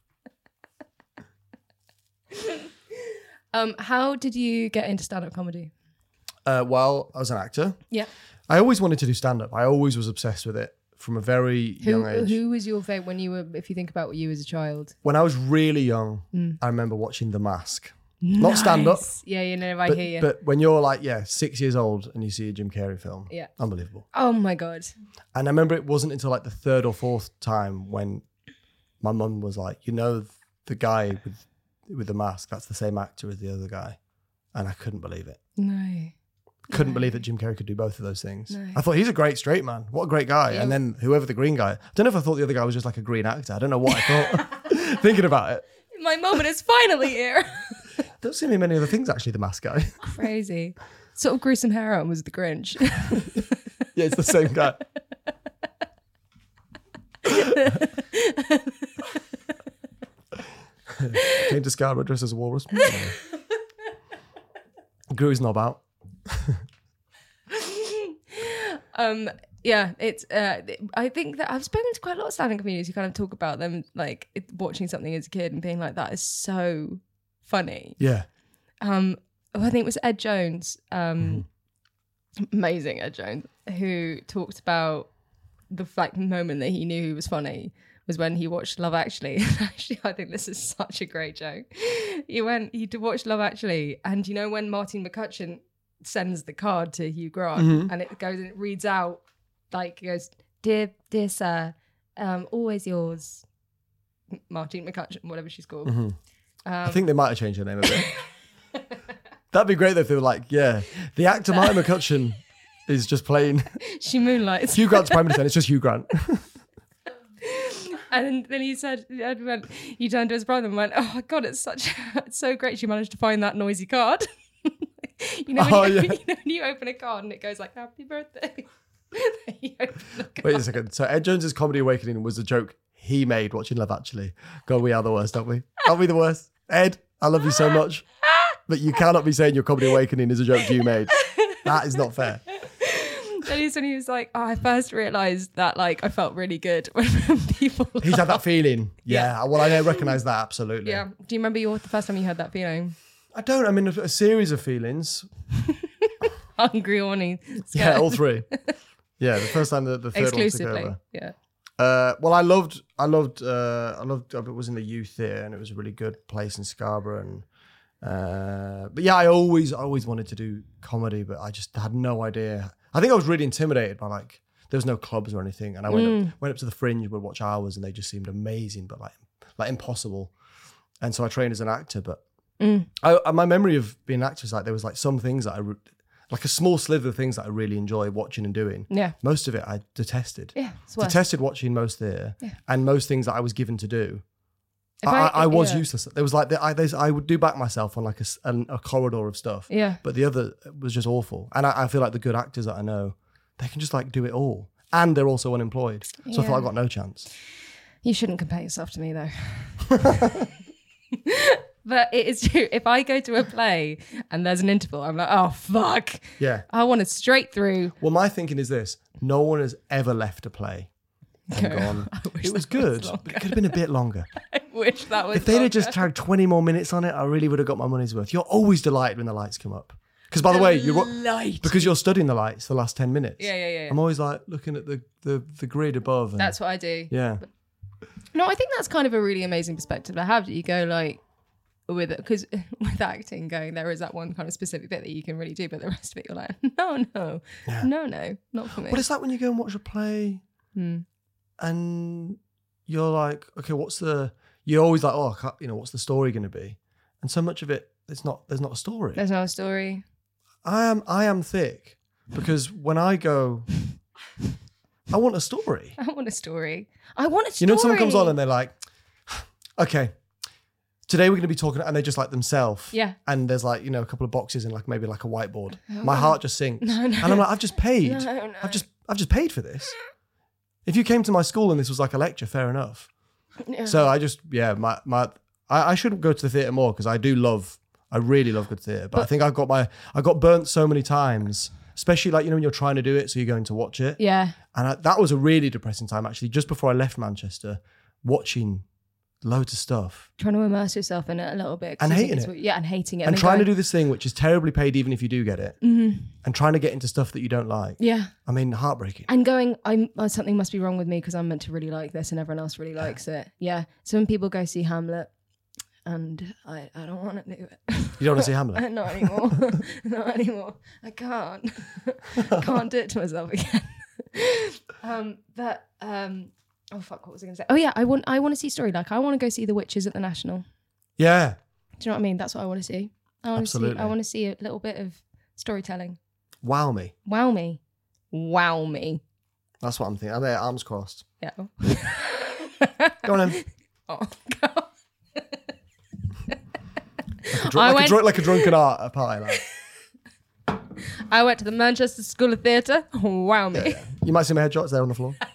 Um, how did you get into stand-up comedy? Uh, well, I was an actor. Yeah. I always wanted to do stand-up. I always was obsessed with it from a very Who young age. who was your favorite when you were? If you think about you as a child, When I was really young, Mm. I remember watching The Mask. Not stand-up. Nice. Yeah, you know, I But, hear you. but when you're like, yeah, six years old and you see a Jim Carrey film, Yeah. unbelievable. Oh my god. And I remember it wasn't until like the third or fourth time when my mum was like, you know, the guy with with the mask, that's the same actor as the other guy. And I couldn't believe it. No. Couldn't No. believe that Jim Carrey could do both of those things. No. I thought he's a great straight man. What a great guy. Yeah. And then whoever the green guy, I don't know if I thought the other guy was just like a green actor. I don't know what I thought. Thinking about it. My moment is finally here. Don't see me many other things actually, the mask guy. Crazy. Sort of gruesome hair was the Grinch. Yeah, it's the same guy. Came to Scarborough dressed as a walrus. Grew his knob out. um yeah it's uh I think that I've spoken to quite a lot of stand-up comedians who kind of talk about them like it, watching something as a kid and being like, that is so funny. Yeah. um I think it was Ed Jones, um amazing Ed Jones, who talked about the like moment that he knew he was funny was when he watched Love Actually. Actually, I think this is such a great joke. He went he watched Love Actually, and you know when Martin McCutcheon sends the card to Hugh Grant, Mhm. and it goes and it reads out like it goes, dear dear sir, um always yours, Martin McCutcheon, whatever she's called. Mhm. um, I think they might have changed her name a bit. That'd be great though if they were like, yeah, the actor Martin McCutcheon is just playing she moonlights. Hugh Grant's prime minister and it's just Hugh Grant. And then he said, Ed went, he turned to his brother and went, oh my God, it's such, it's so great she managed to find that noisy card. you, know, when Oh, you, yeah. you know when you open a card and it goes like, happy birthday. You open the card. Wait a second. So Ed Jones's Comedy Awakening was a joke he made watching Love Actually. God, we are the worst, aren't we? Aren't we the worst? Ed, I love you so much. But you cannot be saying your Comedy Awakening is a joke you made. That is not fair. And he's when he was like, oh, I first realised that like I felt really good when people He's had that feeling. Yeah. Yeah. Well, I recognise that absolutely. Yeah. Do you remember your the first time you had that feeling? I don't. I mean, a, a series of feelings. Hungry, horny, Yeah, scared. all three. Yeah, the first time the, the third one took Exclusively. over. Yeah. Uh, well, I loved, I loved, uh, I loved. I was in the youth theatre, and it was a really good place in Scarborough. And uh, but yeah, I always, always wanted to do comedy, but I just had no idea. I think I was really intimidated by like there was no clubs or anything, and I went Mm. up, went up to the Fringe, would watch Hours, and they just seemed amazing, but like like impossible. And so I trained as an actor, but Mm. I, my memory of being an actor is like there was like some things that I. Re- Like a small sliver of things that I really enjoy watching and doing. Yeah. Most of it I detested. Yeah, it's worse. Detested watching most theatre. Yeah. And most things that I was given to do. If I, I, I was yeah. useless. There was like, the, I, there's, I would do back myself on like a, s- an- a corridor of stuff. Yeah. But the other was just awful. And I, I feel like the good actors that I know, they can just like do it all. And they're also unemployed. So I Yeah. thought I got no chance. You shouldn't compare yourself to me though. But it is true. If I go to a play and there's an interval, I'm like, oh, fuck. Yeah. I want it straight through. Well, my thinking is this. No one has ever left a play and gone, I wish it was that good, was but it could have been a bit longer. I wish that was If they'd have just longer. tagged twenty more minutes on it, I really would have got my money's worth. You're always delighted when the lights come up. Because by the, way, you're light. because you're studying the lights the last ten minutes. Yeah, yeah, yeah. I'm always like looking at the, the, the grid above. And, That's what I do. yeah. No, I think that's kind of a really amazing perspective to have. That you go like with it because with acting, going there is that one kind of specific bit that you can really do, but the rest of it you're like, no, no, Yeah. no, no, not for me. But it's like when you go and watch a play Hmm. and you're like, okay, what's the? You're always like, oh, I can't- you know, what's the story going to be? And so much of it, it's not. There's not a story. There's no story. I am. I am thick because when I go, I want a story. I want a story. I want a story. You know, when someone comes on and they're like, okay, today we're going to be talking, and they just like themselves. Yeah. And there's like, you know, a couple of boxes and like maybe like a whiteboard. My heart just sinks. No, no. And I'm like, I've just paid. No, no. I've just, I've just paid for this. If you came to my school and this was like a lecture, fair enough. Yeah. So I just, yeah, my, my, I, I shouldn't go to the theatre more because I do love, I really love good theatre. But, I think I've got my, I got burnt so many times, especially like, you know, when you're trying to do it, so you're going to watch it. Yeah. And I, that was a really depressing time, actually, just before I left Manchester, watching loads of stuff Trying to immerse yourself in it a little bit. 'cause and you think hating it's it. what- Yeah, and hating it. and then trying to going, do this thing, which is terribly paid, even if you do get it, Mhm. and trying to get into stuff that you don't like. Yeah. I mean, heartbreaking. And going, I'm oh, something must be wrong with me because I'm meant to really like this and everyone else really likes it. Yeah. So when people go see Hamlet and I, I don't want to do it. You don't want to see Hamlet? Not anymore. Not anymore. I can't. I can't do it to myself again. um, but um, oh fuck, what was I going to say? Oh yeah, I want I want to see story. Like I want to go see The Witches at the National. Yeah. Do you know what I mean? That's what I want to see. I want to see. Absolutely. I want to see a little bit of storytelling. Wow me. Wow me, wow me. That's what I'm thinking. I'm there, arms crossed. Yeah. Go on then. Oh god. Like a, dr- I like, a went- dr- like a drunken art a party. Like. I went to the Manchester School of Theatre. Wow me. Yeah, yeah. You might see my headshots there on the floor.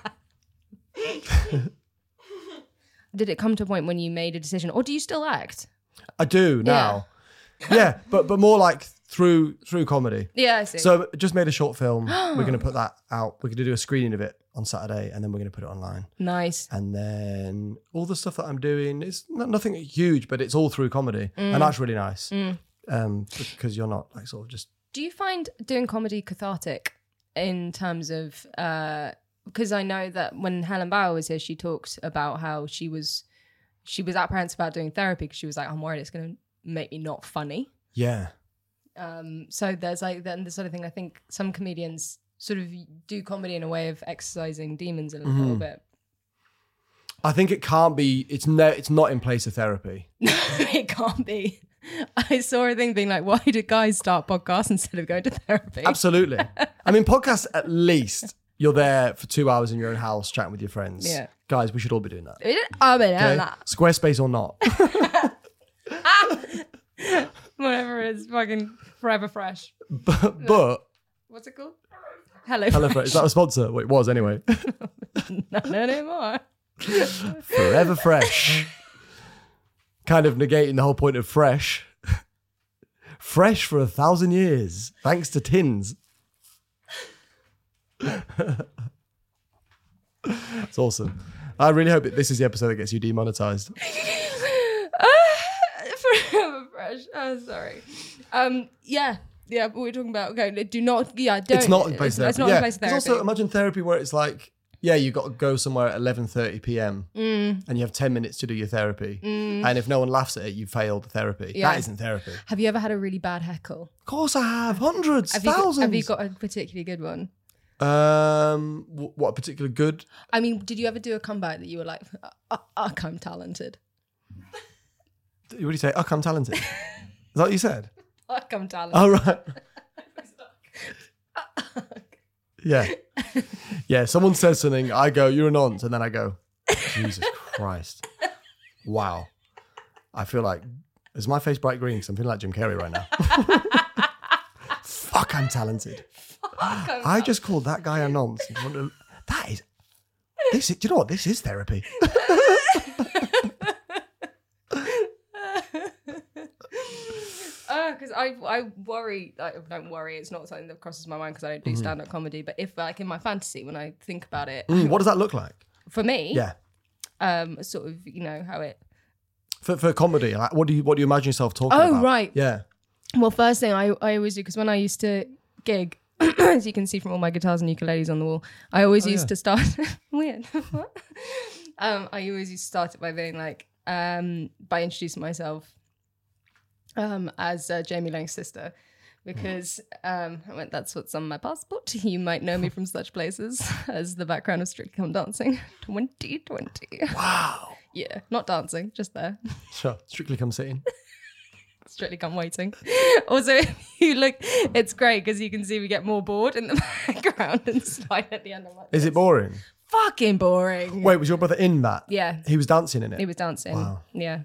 Did it come to a point when you made a decision, or do you still act? I do now. Yeah, but but more like through through comedy. Yeah, I see. So just made a short film. We're going to put that out. We're going to do a screening of it on Saturday, and then we're going to put it online. Nice. And then all the stuff that I'm doing is not, nothing huge, but it's all through comedy, Mm. and that's really nice. Um, because you're not like sort of just. Do you find doing comedy cathartic in terms of, because I know that when Helen Bauer was here, she talked about how she was, she was apprehensive about doing therapy because she was like, I'm worried it's going to make me not funny. Yeah. Um, so there's like then the sort of thing, I think some comedians sort of do comedy in a way of exercising demons a little Mm-hmm. bit. I think it can't be. It's no. It's not in place of therapy. It can't be. I saw a thing being like, why do guys start podcasts instead of going to therapy? Absolutely. I mean, podcasts, at least you're there for two hours in your own house chatting with your friends. Yeah. Guys, we should all be doing that. I mean, Okay? that. Squarespace or not. Whatever it is, fucking Forever Fresh. but, but What's it called? Hello, HelloFresh, is that a sponsor? Well, it was anyway. Not anymore. Forever Fresh. Kind of negating the whole point of fresh. Fresh for a thousand years, thanks to tins. It's awesome. I really hope that this is the episode that gets you demonetized. Forever Fresh. Oh, sorry. Um, yeah, yeah. But we're talking about okay. Do not. Yeah, don't. It's not in place of therapy. It's not yeah. in place of There's therapy. also imagine therapy where it's like yeah, you've got to go somewhere at eleven thirty p.m. Mm. and you have ten minutes to do your therapy. Mm. And if no one laughs at it, you failed the therapy. Yeah. That isn't therapy. Have you ever had a really bad heckle? Of course I have. Hundreds, Have you, thousands. got, have you got a particularly good one? Um, wh- what, a particular good? I mean, did you ever do a comeback that you were like, uh, uh, I'm talented? What do you say? Uck, I'm talented. Is that what you said? Uck, I'm talented. Oh, right. Yeah. Yeah, someone says something, I go, you're a nonce, and then I go, Jesus Christ. Wow. I feel like, is my face bright green? Because I'm feeling like Jim Carrey right now. Fuck, I'm talented. Fuck, I'm I just called that guy a nonce. That is, this is, do you know what? This is therapy. Because I I worry, I don't worry, it's not something that crosses my mind because I don't do Mm-hmm. stand-up comedy, but if like in my fantasy, when I think about it, Mm, what does that look like? for me, Yeah. um, sort of, you know, how it, For, for comedy, like, what do you what do you imagine yourself talking Oh, about? right. Yeah. well, first thing I, I always do, because when I used to gig, as you can see from all my guitars and ukuleles on the wall, I always Oh, used yeah. to start, weird, what? um, I always used to start it by being like, um, by introducing myself um, as uh, Jamie Lang's sister, because um, I went, that's what's on my passport. You might know me from such places as the background of Strictly Come Dancing twenty twenty. Wow. Yeah, not dancing, just there. Sure. Strictly Come Sitting. Strictly Come Waiting. Also, if you look, it's great because you can see we get more bored in the background and slide at the end of it. Is it boring? Fucking boring. Wait, was your brother in that? Yeah, He was dancing in it? he was dancing. Wow. Yeah.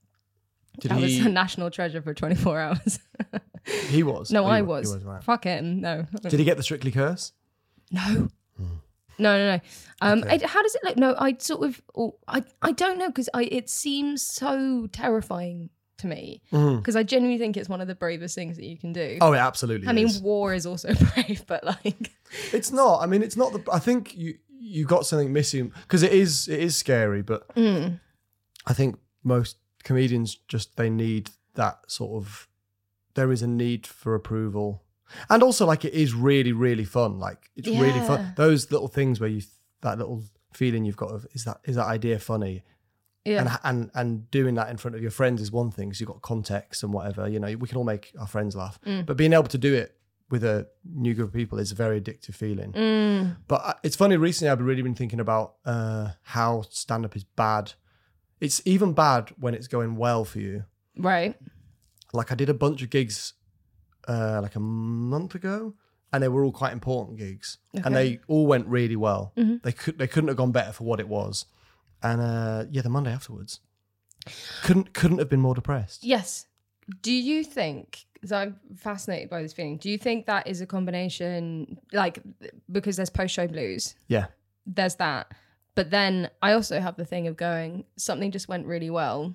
Did I he? was a national treasure for twenty-four hours. He was? No, Oh, I he was. He was, right. Fuck him. No. Did he get the Strictly curse? No. No, no, no. Um, Okay. I, how does it look? No, I sort of, oh, I, I don't know because I it seems so terrifying to me because I genuinely think it's one of the bravest things that you can do. Oh, it absolutely I mean, is. war is also brave, but like, It's not. I mean, it's not the. I think you you got something missing because it is it is scary, but mm, I think most comedians just they need that sort of. There is a need for approval, and also like it is really really fun. Like it's really Yeah. fun. Those little things where you that little feeling you've got of is that is that idea funny. yeah, And, and and doing that in front of your friends is one thing because you've got context and whatever. You know, we can all make our friends laugh, Mm. but being able to do it with a new group of people is a very addictive feeling. mm, But I- it's funny, recently I've really been thinking about uh, how stand-up is bad. It's even bad when it's going well for you. right. Like I did a bunch of gigs uh, like a month ago, and they were all quite important gigs, and Okay. they all went really well. Mhm. They could they couldn't have gone better for what it was. And uh, yeah, the Monday afterwards couldn't couldn't have been more depressed. Yes. Do you think, because I'm fascinated by this feeling, do you think that is a combination, like, because there's post-show blues, Yeah, there's that, but then I also have the thing of going, something just went really well.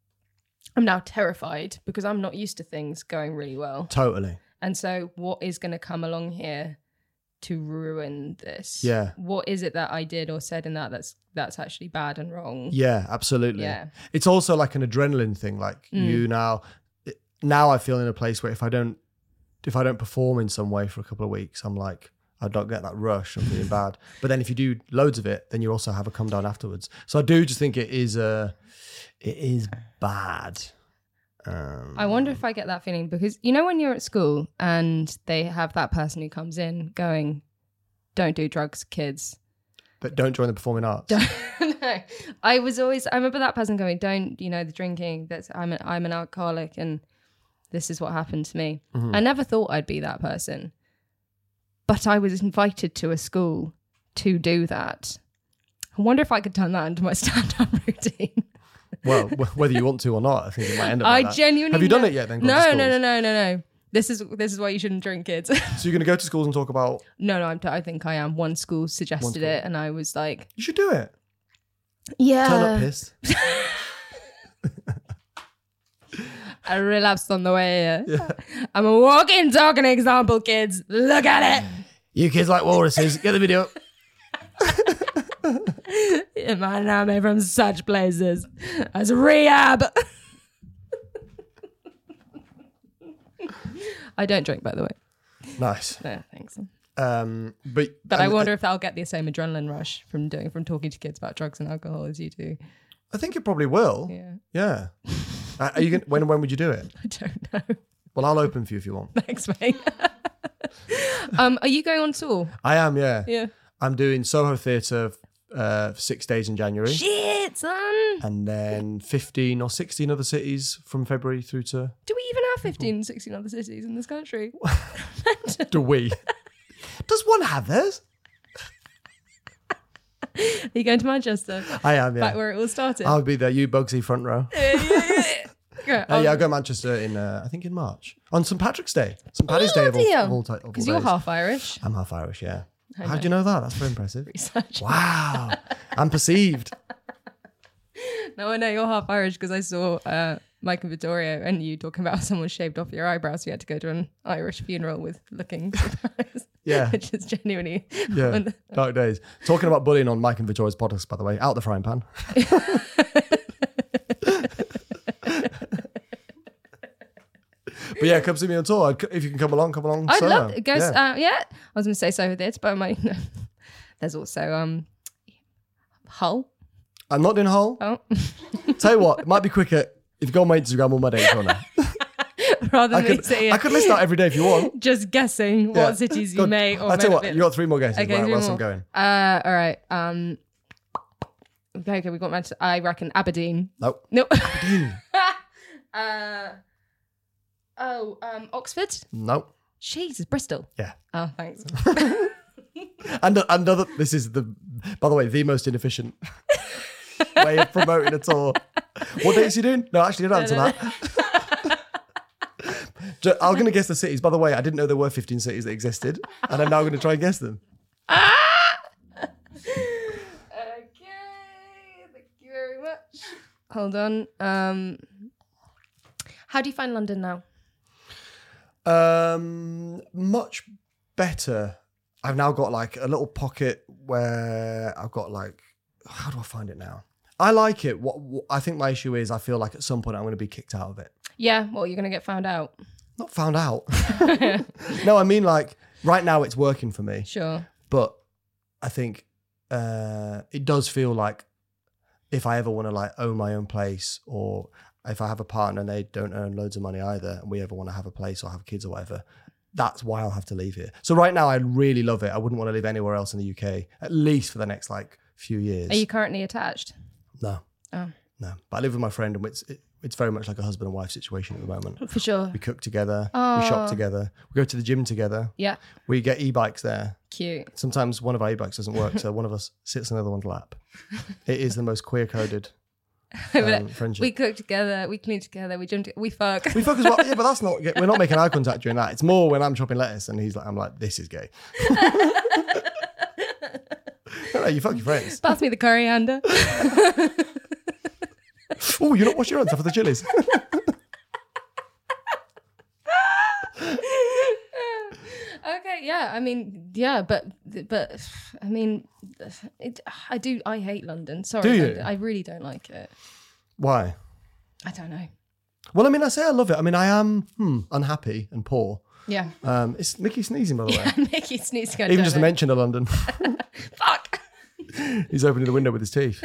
I'm now terrified because I'm not used to things going really well. totally. And so what is going to come along here to ruin this? Yeah. What is it that I did or said in that that's that's actually bad and wrong? Yeah, absolutely. Yeah. It's also like an adrenaline thing. Like Mm. you now, now I feel in a place where if I don't, if I don't perform in some way for a couple of weeks, I'm like, I don't get that rush. I'm feeling bad. But then if you do loads of it, then you also have a come down afterwards. So I do just think it is, uh, it is bad. Um, I wonder if I get that feeling because, you know, when you're at school and they have that person who comes in going, don't do drugs, kids. but don't join the performing arts. Don't, no. I was always, I remember that person going, don't, you know, the drinking, that's, I'm, a, I'm an alcoholic and this is what happened to me. Mm-hmm. I never thought I'd be that person. But I was invited to a school to do that. I wonder if I could turn that into my stand-up routine. Well, wh- whether you want to or not, I think it might end up I like that. genuinely Have you done know- it yet then? gone to No, schools? no, no, no, no, no. This is this is why you shouldn't drink, kids. So you're going to go to schools and talk about, no, no, I'm t- I think I am. One school suggested One school. it, and I was like, you should do it. yeah. Turn up pissed. I relapsed on the way here. I'm a walking, talking example, kids. Look at You kids like walruses. Get the video. it. Man, I'm from such places as rehab. I don't drink, by the way. Nice. No, thanks. Um, but but I wonder I, if that'll get the same adrenaline rush from doing from talking to kids about drugs and alcohol as you do. I think it probably will. Yeah. Yeah. uh, are you gonna, when when would you do it? I don't know. Well, I'll open for you if you want. Thanks, mate. um, are you going on tour? I am. Yeah. Yeah. I'm doing Soho Theatre uh, for six days in January. Shit, son. And then fifteen or sixteen other cities from February through to. Do we even have fifteen, sixteen other cities in this country? Do we? Does one have theirs? Are you going to Manchester? I am, yeah. Back where it all started? I'll be there. You, Bugsy, front row. yeah, yeah, yeah. uh, yeah, I'll go to Manchester in, uh, I think, in March. On Saint Patrick's Day. Saint Paddy's Day of all, of all, ti- of all Because you're days. half Irish. I'm half Irish, yeah. I How know. do you know that? That's very impressive. Research. Wow. I'm perceived. No, I know you're half Irish because I saw uh, Mike and Vittorio and you talking about someone shaved off your eyebrows. So you had to go to an Irish funeral with looking surprised. Yeah. Which is genuinely. Yeah. Dark days. Talking about bullying on Mike and Victoria's podcast, by the way, out the frying pan. But yeah, come see me on tour. If you can come along, come along. I'd solo. love it. Go, yeah. uh, yeah. I was going to say so with it, but I might. There's also um, Hull. I'm not in Hull. Oh. Tell you what, it might be quicker if you go on my Instagram or my date corner. Rather I than me could, sitting I could list out every day if you want. just guessing Yeah. what cities Go you on. may or I'll may tell you not what, be. you got three more guesses Okay, right, three whilst more. I'm going. Uh, all right. Um, okay, okay, we got Manchester. I reckon Aberdeen. Nope. No. Aberdeen. uh, oh, um, Oxford. Nope. Jesus, Bristol. Yeah. Oh, thanks. And another, this is the, by the way, the most inefficient way of promoting a tour. What dates are you doing? No, actually, don't answer that. Ju- I'm going to guess the cities. By the way, I didn't know there were fifteen cities that existed, and I'm now going to try and guess them. Okay, thank you very much. Hold on. Um, how do you find London now? Um, much better. I've now got like a little pocket where I've got like, how do I find it now? I like it. What, what I think my issue is I feel like at some point I'm going to be kicked out of it. Yeah, well, you're going to get found out. Not found out. No, I mean like right now it's working for me. Sure. But I think uh, it does feel like if I ever want to like own my own place, or if I have a partner and they don't earn loads of money either, and we ever want to have a place or have kids or whatever, that's why I'll have to leave here. So right now I really love it. I wouldn't want to live anywhere else in the U K, at least for the next like few years. Are you currently attached? No. Oh. No. But I live with my friend, and it's it, it's very much like a husband and wife situation at the moment. For sure. We cook together. Oh. We shop together. We go to the gym together. Yeah. We get e-bikes there. Cute. Sometimes one of our e-bikes doesn't work, so one of us sits on the other one's lap. It is the most queer-coded um, friendship. We cook together, we clean together, we gym together, we fuck. We fuck as well. Yeah, but that's not, we're not making eye contact during that. It's more when I'm chopping lettuce and he's like, I'm like, this is gay. No, no, you fuck your friends. Pass me the coriander. Oh, you're not washing your hands after the chilies. Okay, yeah, I mean, yeah, but but I mean, it, I do. I hate London. Sorry, Do you? London. I really don't like it. Why? I don't know. Well, I mean, I say I love it. I mean, I am hmm, unhappy and poor. Yeah, Um, it's Mickey sneezing, by the way. Mickey sneezing. Even just the mention of London. Fuck. He's opening the window with his teeth.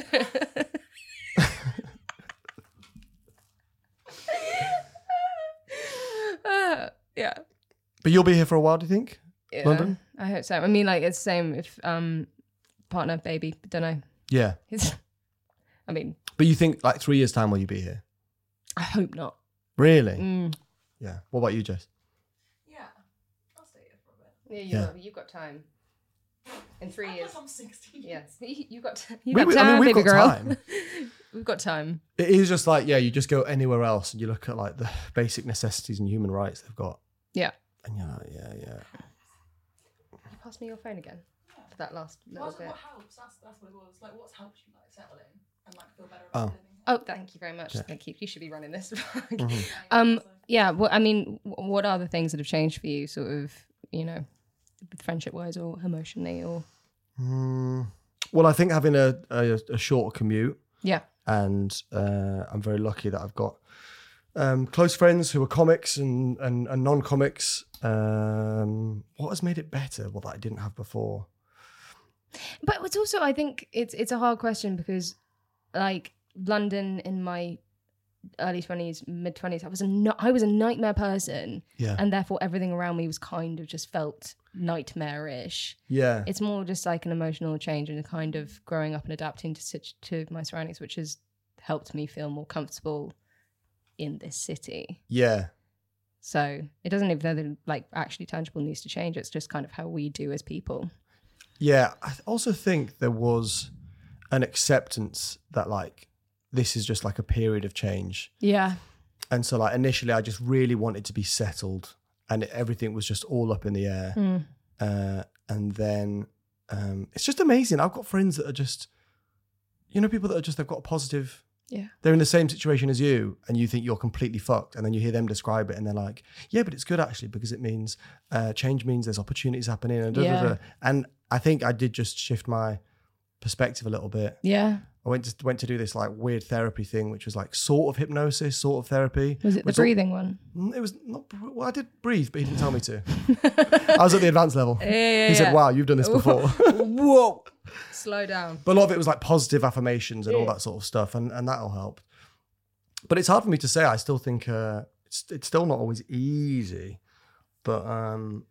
Uh, yeah. But you'll be here for a while, do you think? Yeah, London? I hope so. I mean, like it's the same if um partner, baby. Don't know. Yeah. It's, I mean, But you think like three years' time will you be here? I hope not. Really? Mm. Yeah. What about you, Jess? Yeah, I'll stay here for a bit. Yeah, you Yeah. Have, you've got time. In three years. I'm sixteen. Yes, you, you've got t- you've We- got we- time, I mean, we've baby got girl. time. We've got time. It is just like, yeah, you just go anywhere else and you look at like the basic necessities and human rights they've got. Yeah. And you're like, yeah, yeah. Can you pass me your phone again for that last little What, bit? what helps? That's that's what it was. Like, what's helped you like settle in and like feel better Oh. about living? Oh, thank you very much. Yeah. Thank you. You should be running this. Mm-hmm. um, yeah. Well, I mean, w- what are the things that have changed for you, sort of, you know, friendship-wise or emotionally, or Mm, well, I think having a, a, a shorter commute, yeah, and uh, I'm very lucky that I've got Um, close friends who are comics and, and, and non-comics. Um, what has made it better? Well, that I didn't have before. But it's also, I think it's it's a hard question because, like, London in my early twenties, mid twenties, I was a no- I was a nightmare person, Yeah. and therefore everything around me was kind of just felt nightmarish. Yeah. It's more just like an emotional change and a kind of growing up and adapting to situ- to my surroundings, which has helped me feel more comfortable in this city. Yeah. So it doesn't even know that like actually tangible needs to change. It's just kind of how we do as people. Yeah. I th- also think there was an acceptance that like, this is just like a period of change. Yeah. And so like initially I just really wanted to be settled and everything was just all up in the air. Mm. Uh, and then um, it's just amazing. I've got friends that are just, you know, people that are just, they've got a positive, Yeah. they're in the same situation as you and you think you're completely fucked. And then you hear them describe it and they're like, yeah, but it's good actually because it means uh, change means there's opportunities happening. And, da, da, da. Yeah. and I think I did just shift my perspective a little bit. Yeah. I went to went to do this like weird therapy thing, which was like sort of hypnosis, sort of therapy. Was it the Which all- breathing one? Mm, It was not. Well, I did breathe, but he didn't tell me to. I was at the advanced level. Yeah, yeah, he said, yeah. "Wow, you've done this before." Whoa. Slow down. But a lot of it was like positive affirmations and all Yeah. that sort of stuff, and, and that'll help. But it's hard for me to say. I still think uh, it's it's still not always easy. But um,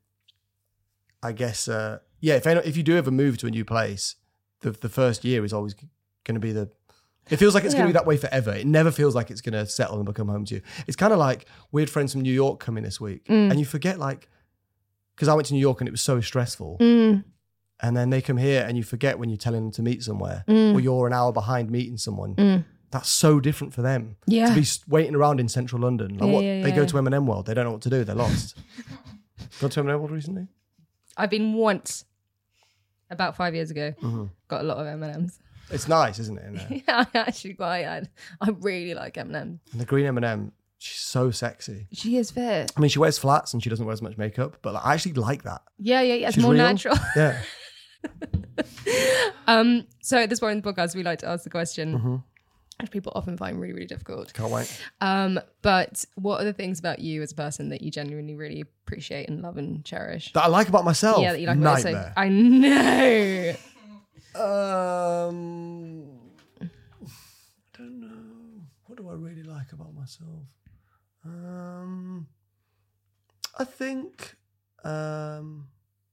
I guess uh, yeah. If any, if you do ever move to a new place, the the first year is always going to be the. It feels like it's going to Yeah. be that way forever. It never feels like it's going to settle and become home to you. It's kind of like weird friends from New York coming this week, Mm. and you forget like because I went to New York and it was so stressful. Mm. And then they come here and you forget when you're telling them to meet somewhere Mm. or you're an hour behind meeting someone. Mm. That's so different for them. Yeah. To be s- waiting around in central London. Like Yeah, what, yeah, they go yeah. to M and M World. They don't know what to do. They're lost. Gone to M and M World recently? I've been once, about five years ago. Mm-hmm. Got a lot of M and M's. It's nice, isn't it? In there? Yeah, I actually quite. I, I really like M and M. And the green M and M, she's so sexy. She is fit. I mean, she wears flats and she doesn't wear as much makeup, but like, I actually like that. Yeah, yeah, yeah. It's She's more real. natural. Yeah. um. So at this point in the podcast, we like to ask the question, Mm-hmm. which people often find really, really difficult. Can't wait. Um. But what are the things about you as a person that you genuinely really appreciate and love and cherish? That I like about myself. Yeah, that you like about yourself. Nightmare. I know. Um, I don't know. What do I really like about myself? Um, I think. Um,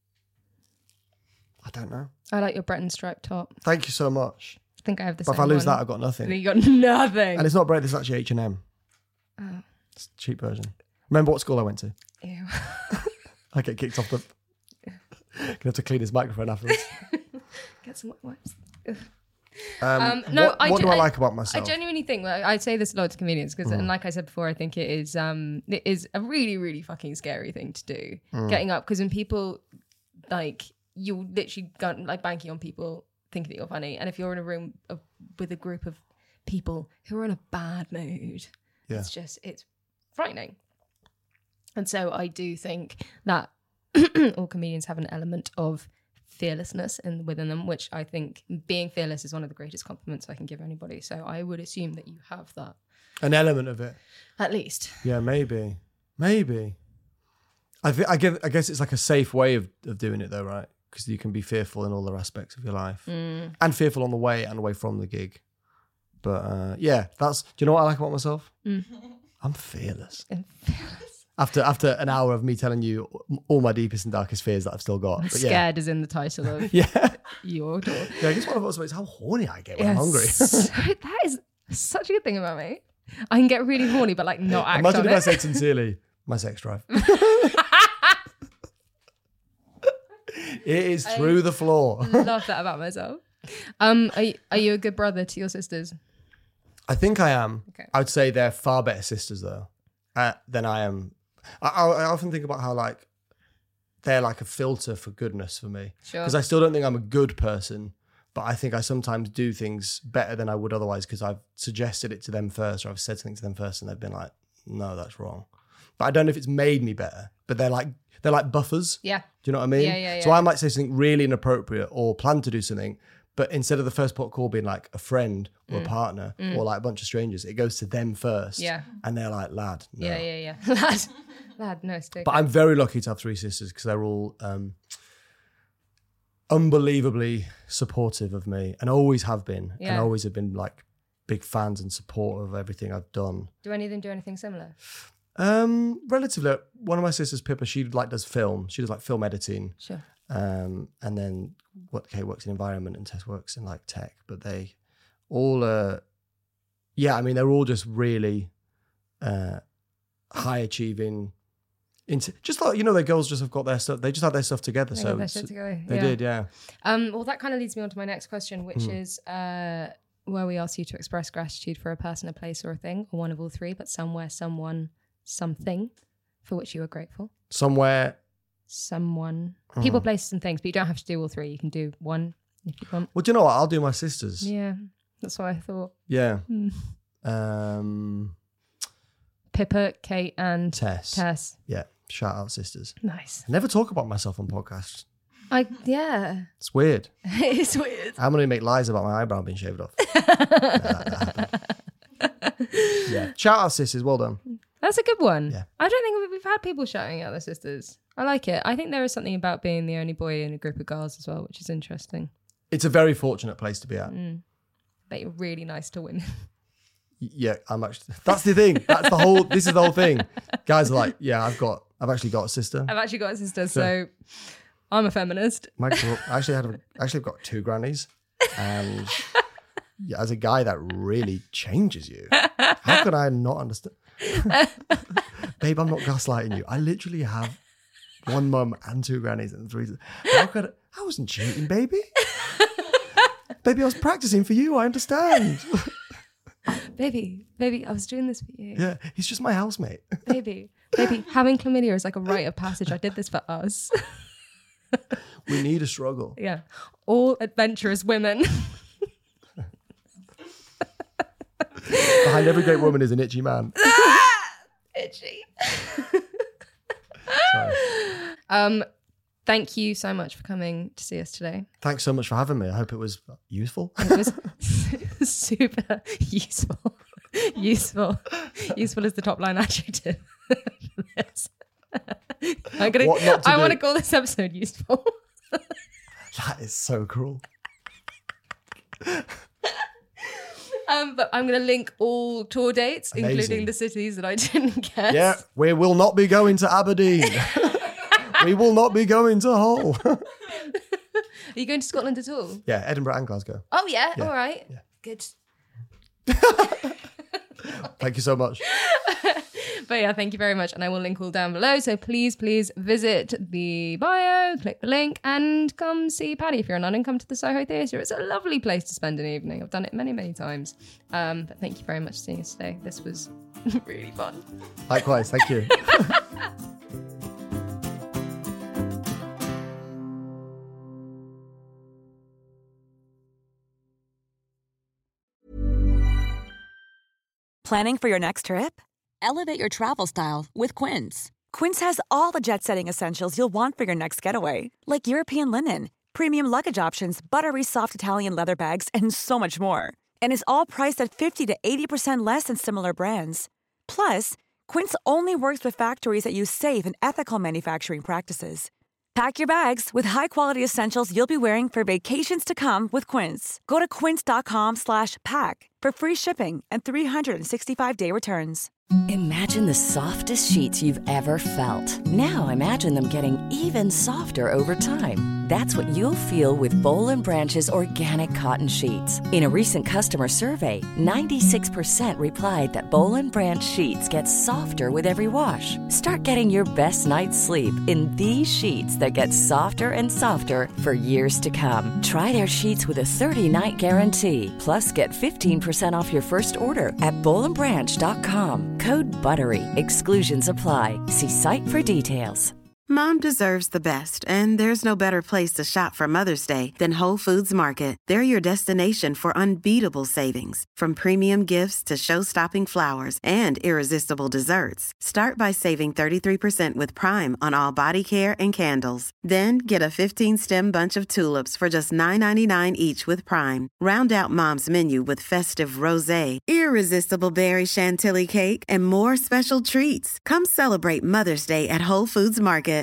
I don't know. I like your Breton stripe top. Thank you so much. I think I have the But same if I lose one. that, I've got nothing. Then you got nothing. And it's not bread. It's actually H and M. Oh. It's a cheap version. Remember what school I went to? Ew. I get kicked off the. Gonna have to clean his microphone afterwards. Get some wet wipes. Ugh. Um, Um, no, what, I what ge- do I I- like about I myself? genuinely think like, I say this a lot to comedians because, and like I said before, I think it is um it is a really really fucking scary thing to do. Getting up because when people like you literally go like banking on people thinking that you're funny, and if you're in a room of, with a group of people who are in a bad mood, Yeah. it's just it's frightening. And so I do think that all comedians have an element of fearlessness in within them, which I think being fearless is one of the greatest compliments I can give anybody. So I would assume that you have that An element of it. at least. Yeah, maybe, maybe. I th- I, give, I guess it's like a safe way of, of doing it though, right? Because you can be fearful in all the aspects of your life, Mm. and fearful on the way and away from the gig. But uh, yeah, that's. Do you know what I like about myself? Mm. I'm fearless. And fearless. After after an hour of me telling you all my deepest and darkest fears that I've still got. But yeah, Scared is in the title of yeah, your door. yeah. I guess one of us is how horny I get when Yes. I'm hungry. So that is such a good thing about me. I can get really horny, but like not act Imagine on if I it. said sincerely, my sex drive. It is through the floor. Love that about myself. Um, are you, are you a good brother to your sisters? I think I am. Okay. I would say they're far better sisters though uh, than I am. I, I, I often think about how like they're like a filter for goodness for me. Sure. Because I still don't think I'm a good person, but I think I sometimes do things better than I would otherwise because I've suggested it to them first or I've said something to them first and they've been like, no, that's wrong. But I don't know if it's made me better, but they're like, they're like buffers. Yeah. Do you know what I mean? Yeah, yeah, So yeah. I might say something really inappropriate or plan to do something, But instead of the first port of call being like a friend or Mm. a partner Mm. or like a bunch of strangers, it goes to them first. Yeah. And they're like, lad, no. Yeah, yeah, yeah. Lad, lad, no stick. But I'm very lucky to have three sisters because they're all um, unbelievably supportive of me and always have been. Yeah. And always have been like big fans and support of everything I've done. Do any of them do anything similar? Um, relatively, one of my sisters, Pippa, she like does film. She does like film editing. Sure. Um, and then what Kate works in environment and Tess works in like tech. But they all, uh, yeah, I mean, they're all just really uh, high achieving. Into just like you know, the girls just have got their stuff. They just have their stuff together. They so got their so shit together, they yeah. did, yeah. Um, well, that kind of leads me on to my next question, which Hmm. is uh, where we ask you to express gratitude for a person, a place, or a thing, or one of all three, but somewhere, someone, something for which you are grateful. Somewhere. Someone, Hmm. people, places, and things, but you don't have to do all three. You can do one if you want. Well, do you know what? I'll do my sisters. Yeah, that's what I thought. Yeah. Hmm. Um, Pippa, Kate, and Tess. Tess. Yeah. Shout out sisters. Nice. I never talk about myself on podcasts. I yeah. It's weird. It's weird. I'm going to make lies about my eyebrow being shaved off. Yeah. Shout out sisters. Well done. That's a good one. Yeah. I don't think we've had people shouting out their sisters. I like it. I think there is something about being the only boy in a group of girls as well, which is interesting. It's a very fortunate place to be at. Mm. But you're really nice to women. Yeah, I'm actually. That's the thing. That's the whole. This is the whole thing. Guys are like, yeah, I've got. I've actually got a sister. I've actually got a sister, so I'm a feminist. My gr- I actually had. A, actually, I've got two grannies, and yeah, as a guy, that really changes you. How could I not understand? Babe, I'm not gaslighting you. I literally have one mum and two grannies and three. How could I, I wasn't cheating, baby? Baby, I was practicing for you. I understand. Baby, baby, I was doing this for you. Yeah, he's just my housemate. Baby, baby, having chlamydia is like a rite of passage. I did this for us. We need a struggle. Yeah. All adventurous women. Behind every great woman is an itchy man. Itchy. Sorry. Um, thank you so much for coming to see us today. Thanks so much for having me. I hope it was useful. It was super useful. Useful. Useful is the top line adjective for this. I'm gonna, What not to I do. want to call this episode useful. That is so cruel. Um, but I'm going to link all tour dates, Amazing. including the cities that I didn't guess. Yeah, we will not be going to Aberdeen. We will not be going to Hull. Are you going to Scotland at all? Yeah, Edinburgh and Glasgow. Oh, yeah? Yeah. All right. Yeah. Good. Thank you so much. But yeah, thank you very much. And I will link all down below. So please, please visit the bio, click the link, and come see Paddy if you're in London. Come to the Soho Theatre. It's a lovely place to spend an evening. I've done it many, many times. Um, but thank you very much for seeing us today. This was really fun. Likewise, thank you. Planning for your next trip? Elevate your travel style with Quince. Quince has all the jet-setting essentials you'll want for your next getaway, like European linen, premium luggage options, buttery soft Italian leather bags, and so much more. And is all priced at fifty to eighty percent less than similar brands. Plus, Quince only works with factories that use safe and ethical manufacturing practices. Pack your bags with high-quality essentials you'll be wearing for vacations to come with Quince. Go to quince.com slash pack for free shipping and three sixty-five day returns. Imagine the softest sheets you've ever felt. Now imagine them getting even softer over time. That's what you'll feel with Boll and Branch's organic cotton sheets. In a recent customer survey, ninety-six percent replied that Boll and Branch sheets get softer with every wash. Start getting your best night's sleep in these sheets that get softer and softer for years to come. Try their sheets with a thirty-night guarantee. Plus, get fifteen percent off your first order at boll and branch dot com. Code BUTTERY. Exclusions apply. See site for details. Mom deserves the best, and there's no better place to shop for Mother's Day than Whole Foods Market. They're your destination for unbeatable savings, from premium gifts to show-stopping flowers and irresistible desserts. Start by saving thirty-three percent with Prime on all body care and candles. Then get a fifteen-stem bunch of tulips for just nine ninety-nine each with Prime. Round out Mom's menu with festive rosé, irresistible berry chantilly cake, and more special treats. Come celebrate Mother's Day at Whole Foods Market.